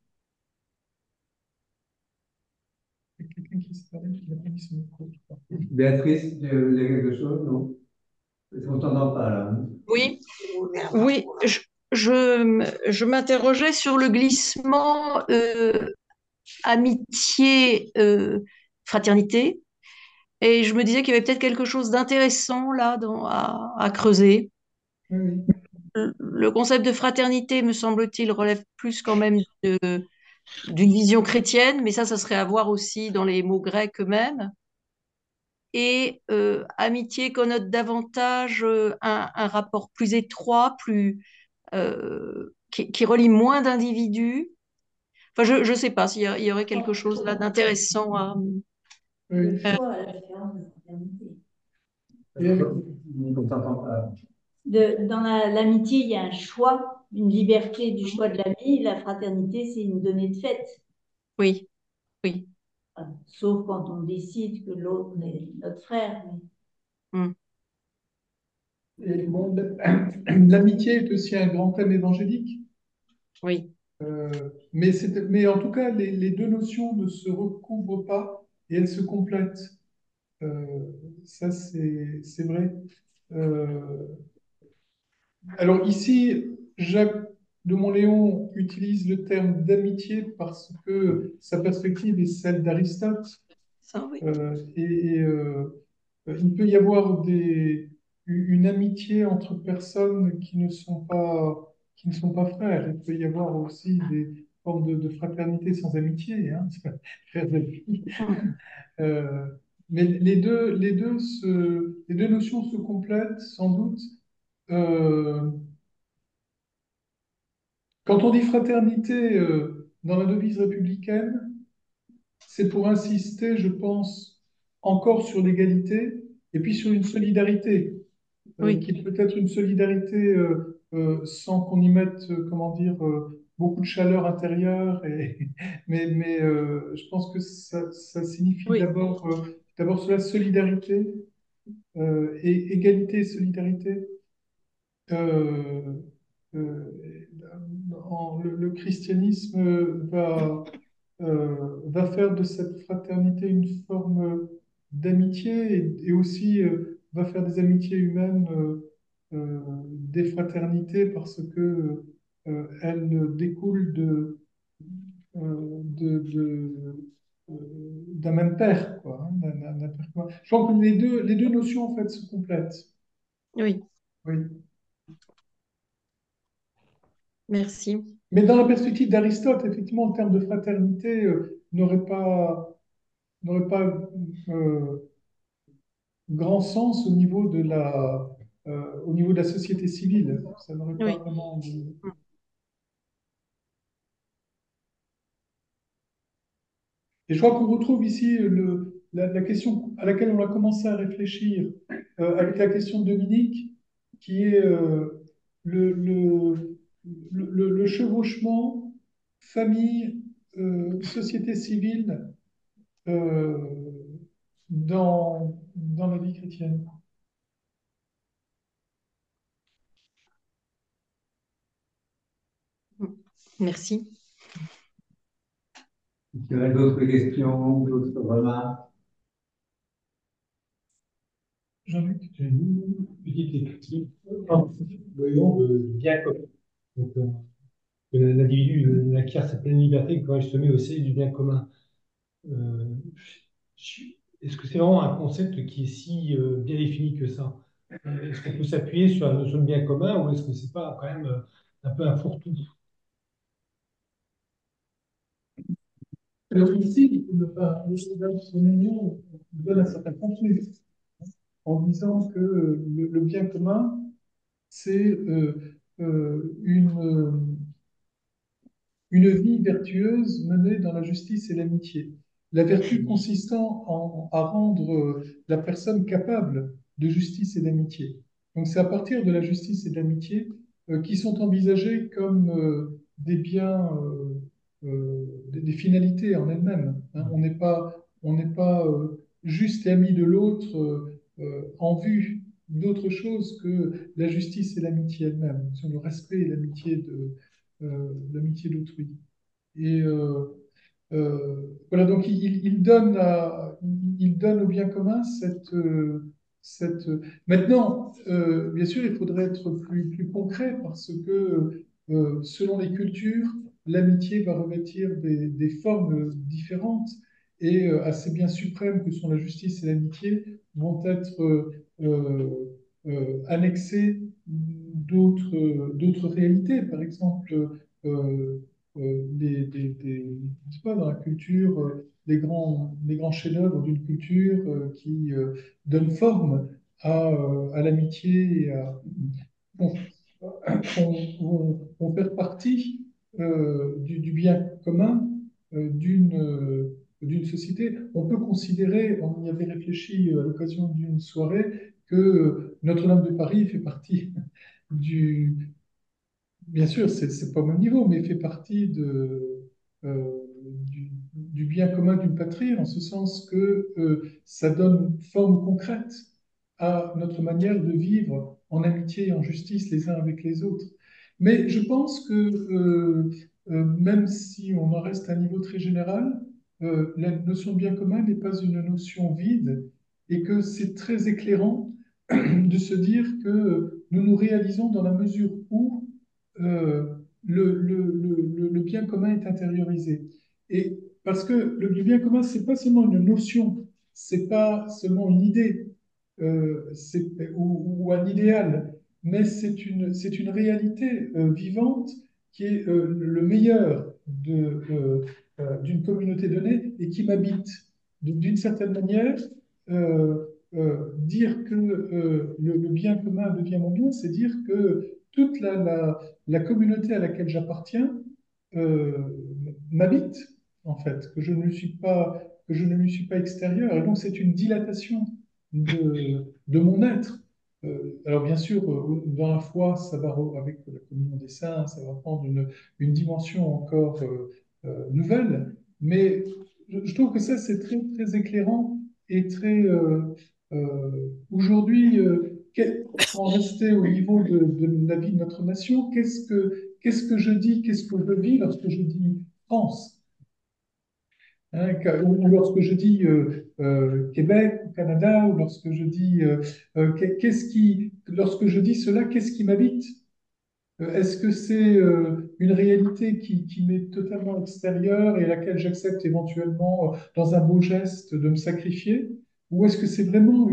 Il y a quelqu'un qui se parlait, qui n'a pas mis son micro, je crois. Béatrice, tu veux dire quelque chose? Non? On t'entend pas là, hein? Oui, oui, je m'interrogeais sur le glissement amitié, fraternité, et je me disais qu'il y avait peut-être quelque chose d'intéressant là à creuser. Oui, oui. Le concept de fraternité, me semble-t-il, relève plus quand même d'une vision chrétienne, mais ça serait à voir aussi dans les mots grecs eux-mêmes. Et amitié connote davantage un rapport plus étroit, qui relie moins d'individus. Enfin, je ne sais pas s'il y aurait quelque chose là d'intéressant à... Le Oui. choix à la différence de fraternité. Et avec- On t'entend pas. Dans l'amitié, il y a un choix, une liberté du choix de l'ami. La fraternité, c'est une donnée de fait. Oui, oui. Sauf quand on décide que l'autre est notre frère. Mm. et bon, l'amitié est aussi un grand thème évangélique. Oui, Mais en tout cas, les deux notions ne se recouvrent pas et elles se complètent. Euh, Ça, c'est vrai. Euh, alors ici, Jacques de Montléon utilise le terme d'amitié parce que sa perspective est celle d'Aristote. ça, oui. Il peut y avoir une amitié entre personnes qui ne sont pas frères. Il peut y avoir aussi des formes de fraternité sans amitié, hein, frères et filles. Mm. Euh, mais les deux notions se complètent sans doute. Euh, Quand on dit fraternité dans la devise républicaine, c'est pour insister, je pense, encore sur l'égalité et puis sur une solidarité Oui, qui peut être une solidarité sans qu'on y mette, comment dire, beaucoup de chaleur intérieure. Mais je pense que ça signifie oui, d'abord sur la solidarité et égalité et solidarité. Euh, euh, le christianisme va faire de cette fraternité une forme d'amitié et aussi va faire des amitiés humaines des fraternités parce que elles découlent d'un même père, quoi, hein, d'un père commun. Je pense que les deux notions en fait se complètent. oui. Oui. Merci. Mais dans la perspective d'Aristote, effectivement, le terme de fraternité n'aurait pas grand sens au niveau de la société civile. Ça n'aurait pas Oui. vraiment Mm. Et je crois qu'on retrouve ici la question à laquelle on a commencé à réfléchir avec la question de Dominique, qui est le, le, le chevauchement famille, société civile euh, dans la vie chrétienne. Merci. Est-ce qu'il y aurait d'autres questions, d'autres remarques? Jean-Luc, tu as une petite écriture. Voyons de bien commun. Donc, que l'individu acquiert sa pleine liberté quand il se met au sein du bien commun. Euh, Est-ce que c'est vraiment un concept qui est si bien défini que ça? Est-ce qu'on peut s'appuyer sur la notion de bien commun ou est-ce que c'est pas quand même un peu un fourre-tout? Alors ici, son union donne un certain contenu en disant que le bien commun, c'est une vie vertueuse menée dans la justice et l'amitié. La vertu consistant à rendre la personne capable de justice et d'amitié. Donc c'est à partir de la justice et de l'amitié qui sont envisagées comme des biens, des finalités en elles-mêmes. Hein. On n'est pas juste ami de l'autre en vue d'autre chose que la justice et l'amitié elles-mêmes, sur le respect et l'amitié d'autrui. Et voilà, donc il donne au bien commun cette... Maintenant, bien sûr, il faudrait être plus concret parce que selon les cultures, l'amitié va revêtir des formes différentes et assez bien suprêmes que sont la justice et l'amitié vont être annexées d'autres réalités. Par exemple, euh, je sais pas, dans la culture, les grands chefs-d'œuvre d'une culture qui donnent forme à l'amitié et vont, vont faire partie du bien commun d'une société. On peut considérer, on y avait réfléchi à l'occasion d'une soirée, que Notre-Dame de Paris fait partie du, bien sûr, c'est pas au même niveau, mais fait partie du bien commun d'une patrie, en ce sens que ça donne forme concrète à notre manière de vivre en amitié et en justice les uns avec les autres. Mais je pense que même si on en reste à un niveau très général, la notion de bien commun n'est pas une notion vide et que c'est très éclairant de se dire que nous nous réalisons dans la mesure où euh, le bien commun est intériorisé. Et parce que le bien commun, c'est pas seulement une notion, c'est pas seulement une idée ou un idéal, mais c'est une réalité vivante qui est le meilleur d'une communauté donnée et qui m'habite. D'une certaine manière, dire que le bien commun devient mon bien, c'est dire que toute la communauté à laquelle j'appartiens euh, m'habite, en fait, que je ne lui suis pas extérieur. Et donc, c'est une dilatation de mon être. Alors, bien sûr, dans la foi, ça va, avec la communion des saints, ça va prendre une dimension encore nouvelle. Mais je trouve que ça, c'est très, très éclairant et très. Aujourd'hui, pour en rester au niveau de la vie de notre nation, qu'est-ce que je dis, qu'est-ce que je vis lorsque je dis France? Hein, ou lorsque je dis Québec ou Canada, ou lorsque je dis lorsque je dis cela, qu'est-ce qui m'habite? Est-ce que c'est une réalité qui m'est totalement extérieure et à laquelle j'accepte éventuellement, dans un beau geste, de me sacrifier? Ou est-ce que c'est vraiment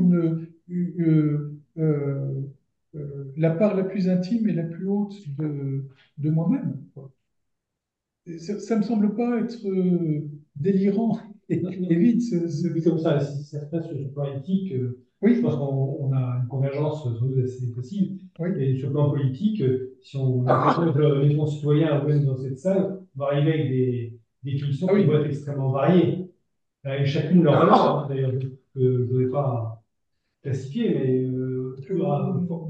la part la plus intime et la plus haute de moi-même, quoi? Et ça me semble pas être délirant et vide. C'est comme ça, si ça se passe sur le plan éthique, je Oui, pense qu'on a une convergence sans doute assez possible. oui. Et sur le plan politique, si on interroge les concitoyens même dans cette salle, on va arriver avec des définitions Ah oui. qui vont être extrêmement variées. Et chacune leur valeur, hein, d'ailleurs, que je ne vais pas classifier, mais il y aura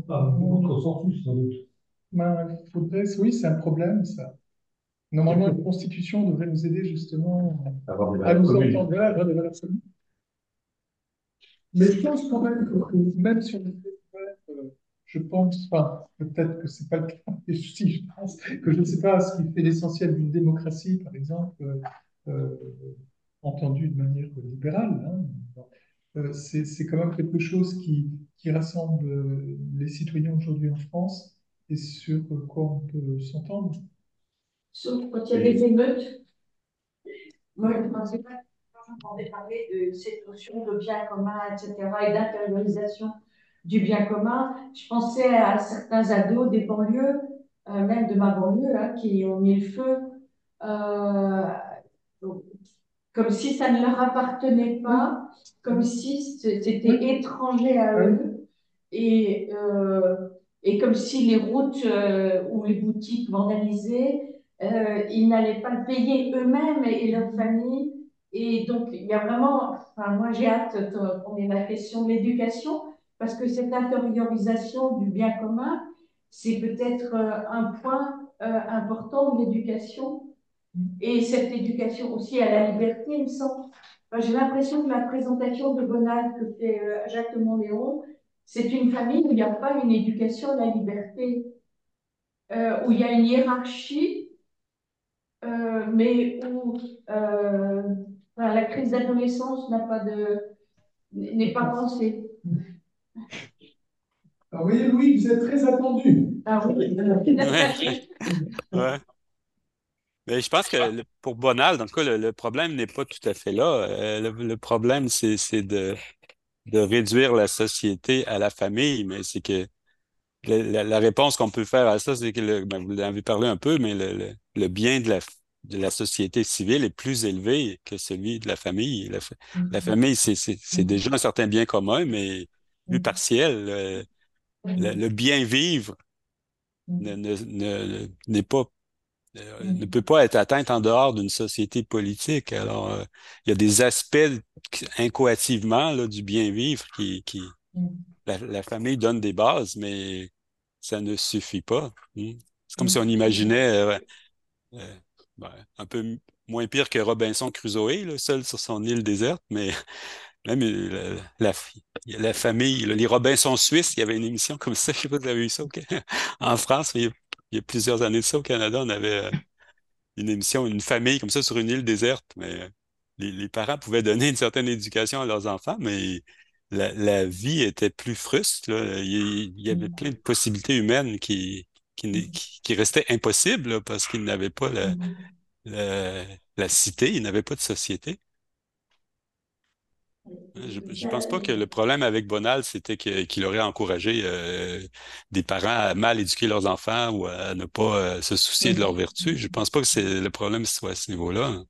pas beaucoup de consensus, sans doute. Ben, oui, c'est un problème, ça. Normalement, une constitution devrait nous aider justement Avoir des à valeurs nous communes. entendre, voilà, avoir des valeurs communes. Mais je pense quand même que même sur les je pense, enfin, peut-être que c'est pas le cas, mais si je pense que je ne sais pas ce qui fait l'essentiel d'une démocratie, par exemple, euh, entendue de manière libérale, hein. C'est quand même quelque chose qui rassemble les citoyens aujourd'hui en France et sur quoi on peut s'entendre. Sauf quand il y a des émeutes. Moi, je ne pensais pas quand j'entendais parler de cette notion de bien commun, etc., et d'intériorisation du bien commun. Je pensais à certains ados des banlieues, même de ma banlieue, là, qui ont mis le feu, euh, comme si ça ne leur appartenait pas, comme si c'était étranger à eux, et, euh, et comme si les routes ou les boutiques vandalisées, ils n'allaient pas le payer eux-mêmes et leur famille. Et donc, il y a vraiment, enfin, moi j'ai hâte qu'on ait la question de l'éducation, parce que cette intériorisation du bien commun, c'est peut-être un point important de l'éducation. Et cette éducation aussi à la liberté, il me semble. Enfin, j'ai l'impression que la présentation de Bonald que fait Jacques de Montléon, c'est une famille où il n'y a pas une éducation à la liberté, où il y a une hiérarchie, mais où enfin, la crise d'adolescence n'est pas pensée. Alors, vous voyez, Louis, vous êtes très attendu. Ah oui. Ouais. Ouais. Mais je pense que pour Bonald, en tout cas, le problème n'est pas tout à fait là. Le problème, c'est de réduire la société à la famille, mais c'est que la réponse qu'on peut faire à ça, c'est que ben, vous en avez parlé un peu, mais le bien de la société civile est plus élevé que celui de la famille. La famille, c'est déjà un certain bien commun, mais plus partiel. Le bien vivre n'est pas ne peut pas être atteinte en dehors d'une société politique. Alors, il y a des aspects incoativement là, du bien vivre la famille donne des bases, mais ça ne suffit pas. C'est comme si on imaginait euh, ben, un peu moins pire que Robinson Crusoe, là, seul sur son île déserte, mais même la famille, là, les Robinson suisses, il y avait une émission comme ça, je sais pas si vous avez vu ça en France, mais il y a plusieurs années de ça au Canada, on avait une émission, une famille comme ça sur une île déserte, mais les parents pouvaient donner une certaine éducation à leurs enfants, mais la vie était plus fruste, là. Il y avait plein de possibilités humaines qui restaient impossibles là, parce qu'ils n'avaient pas la cité, ils n'avaient pas de société. Je pense pas que le problème avec Bonald, c'était qu'il aurait encouragé des parents à mal éduquer leurs enfants ou à ne pas se soucier de leur vertu. Je pense pas que c'est le problème soit à ce niveau-là.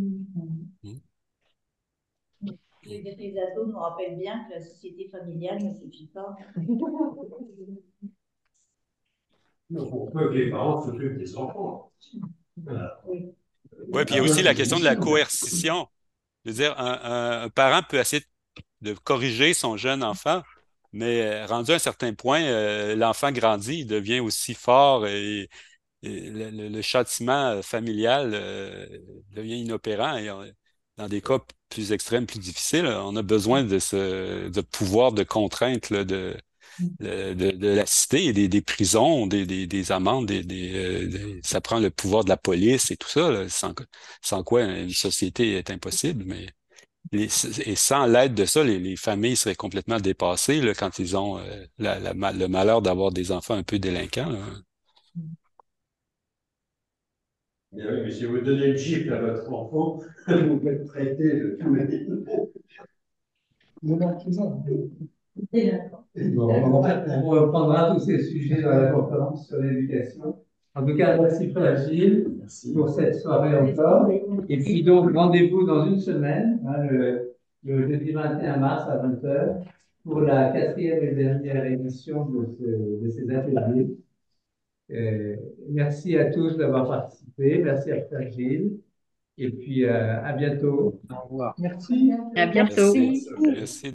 Les ados nous rappellent bien que la société familiale ne suffit pas. Donc, on peut que les parents s'occupent des enfants. Oui. Ouais, puis il y a aussi la question de la coercition. Je veux dire, un parent peut essayer de corriger son jeune enfant, mais rendu à un certain point, l'enfant grandit, il devient aussi fort et le châtiment familial devient inopérant. Dans des cas plus extrêmes, plus difficiles, on a besoin de pouvoir de contrainte là, de la cité et des prisons, des amendes, ça prend le pouvoir de la police et tout ça, là, sans quoi une société est impossible. Mais et sans l'aide de ça, les familles seraient complètement dépassées là, quand ils ont le malheur d'avoir des enfants un peu délinquants, là. Et oui, mais si vous donnez une gifle à votre enfant, vous faites traiter de tous les... On reprendra tous ces sujets dans la conférence sur l'éducation. En tout cas, merci Fragile pour cette soirée encore. Et puis donc, rendez-vous dans une semaine, hein, le jeudi 21 mars à 20h, pour la 4e et dernière édition de ces ateliers. Merci à tous d'avoir participé. Merci à Fragile. Et puis à bientôt. Au revoir. Merci. À bientôt. Merci. Merci.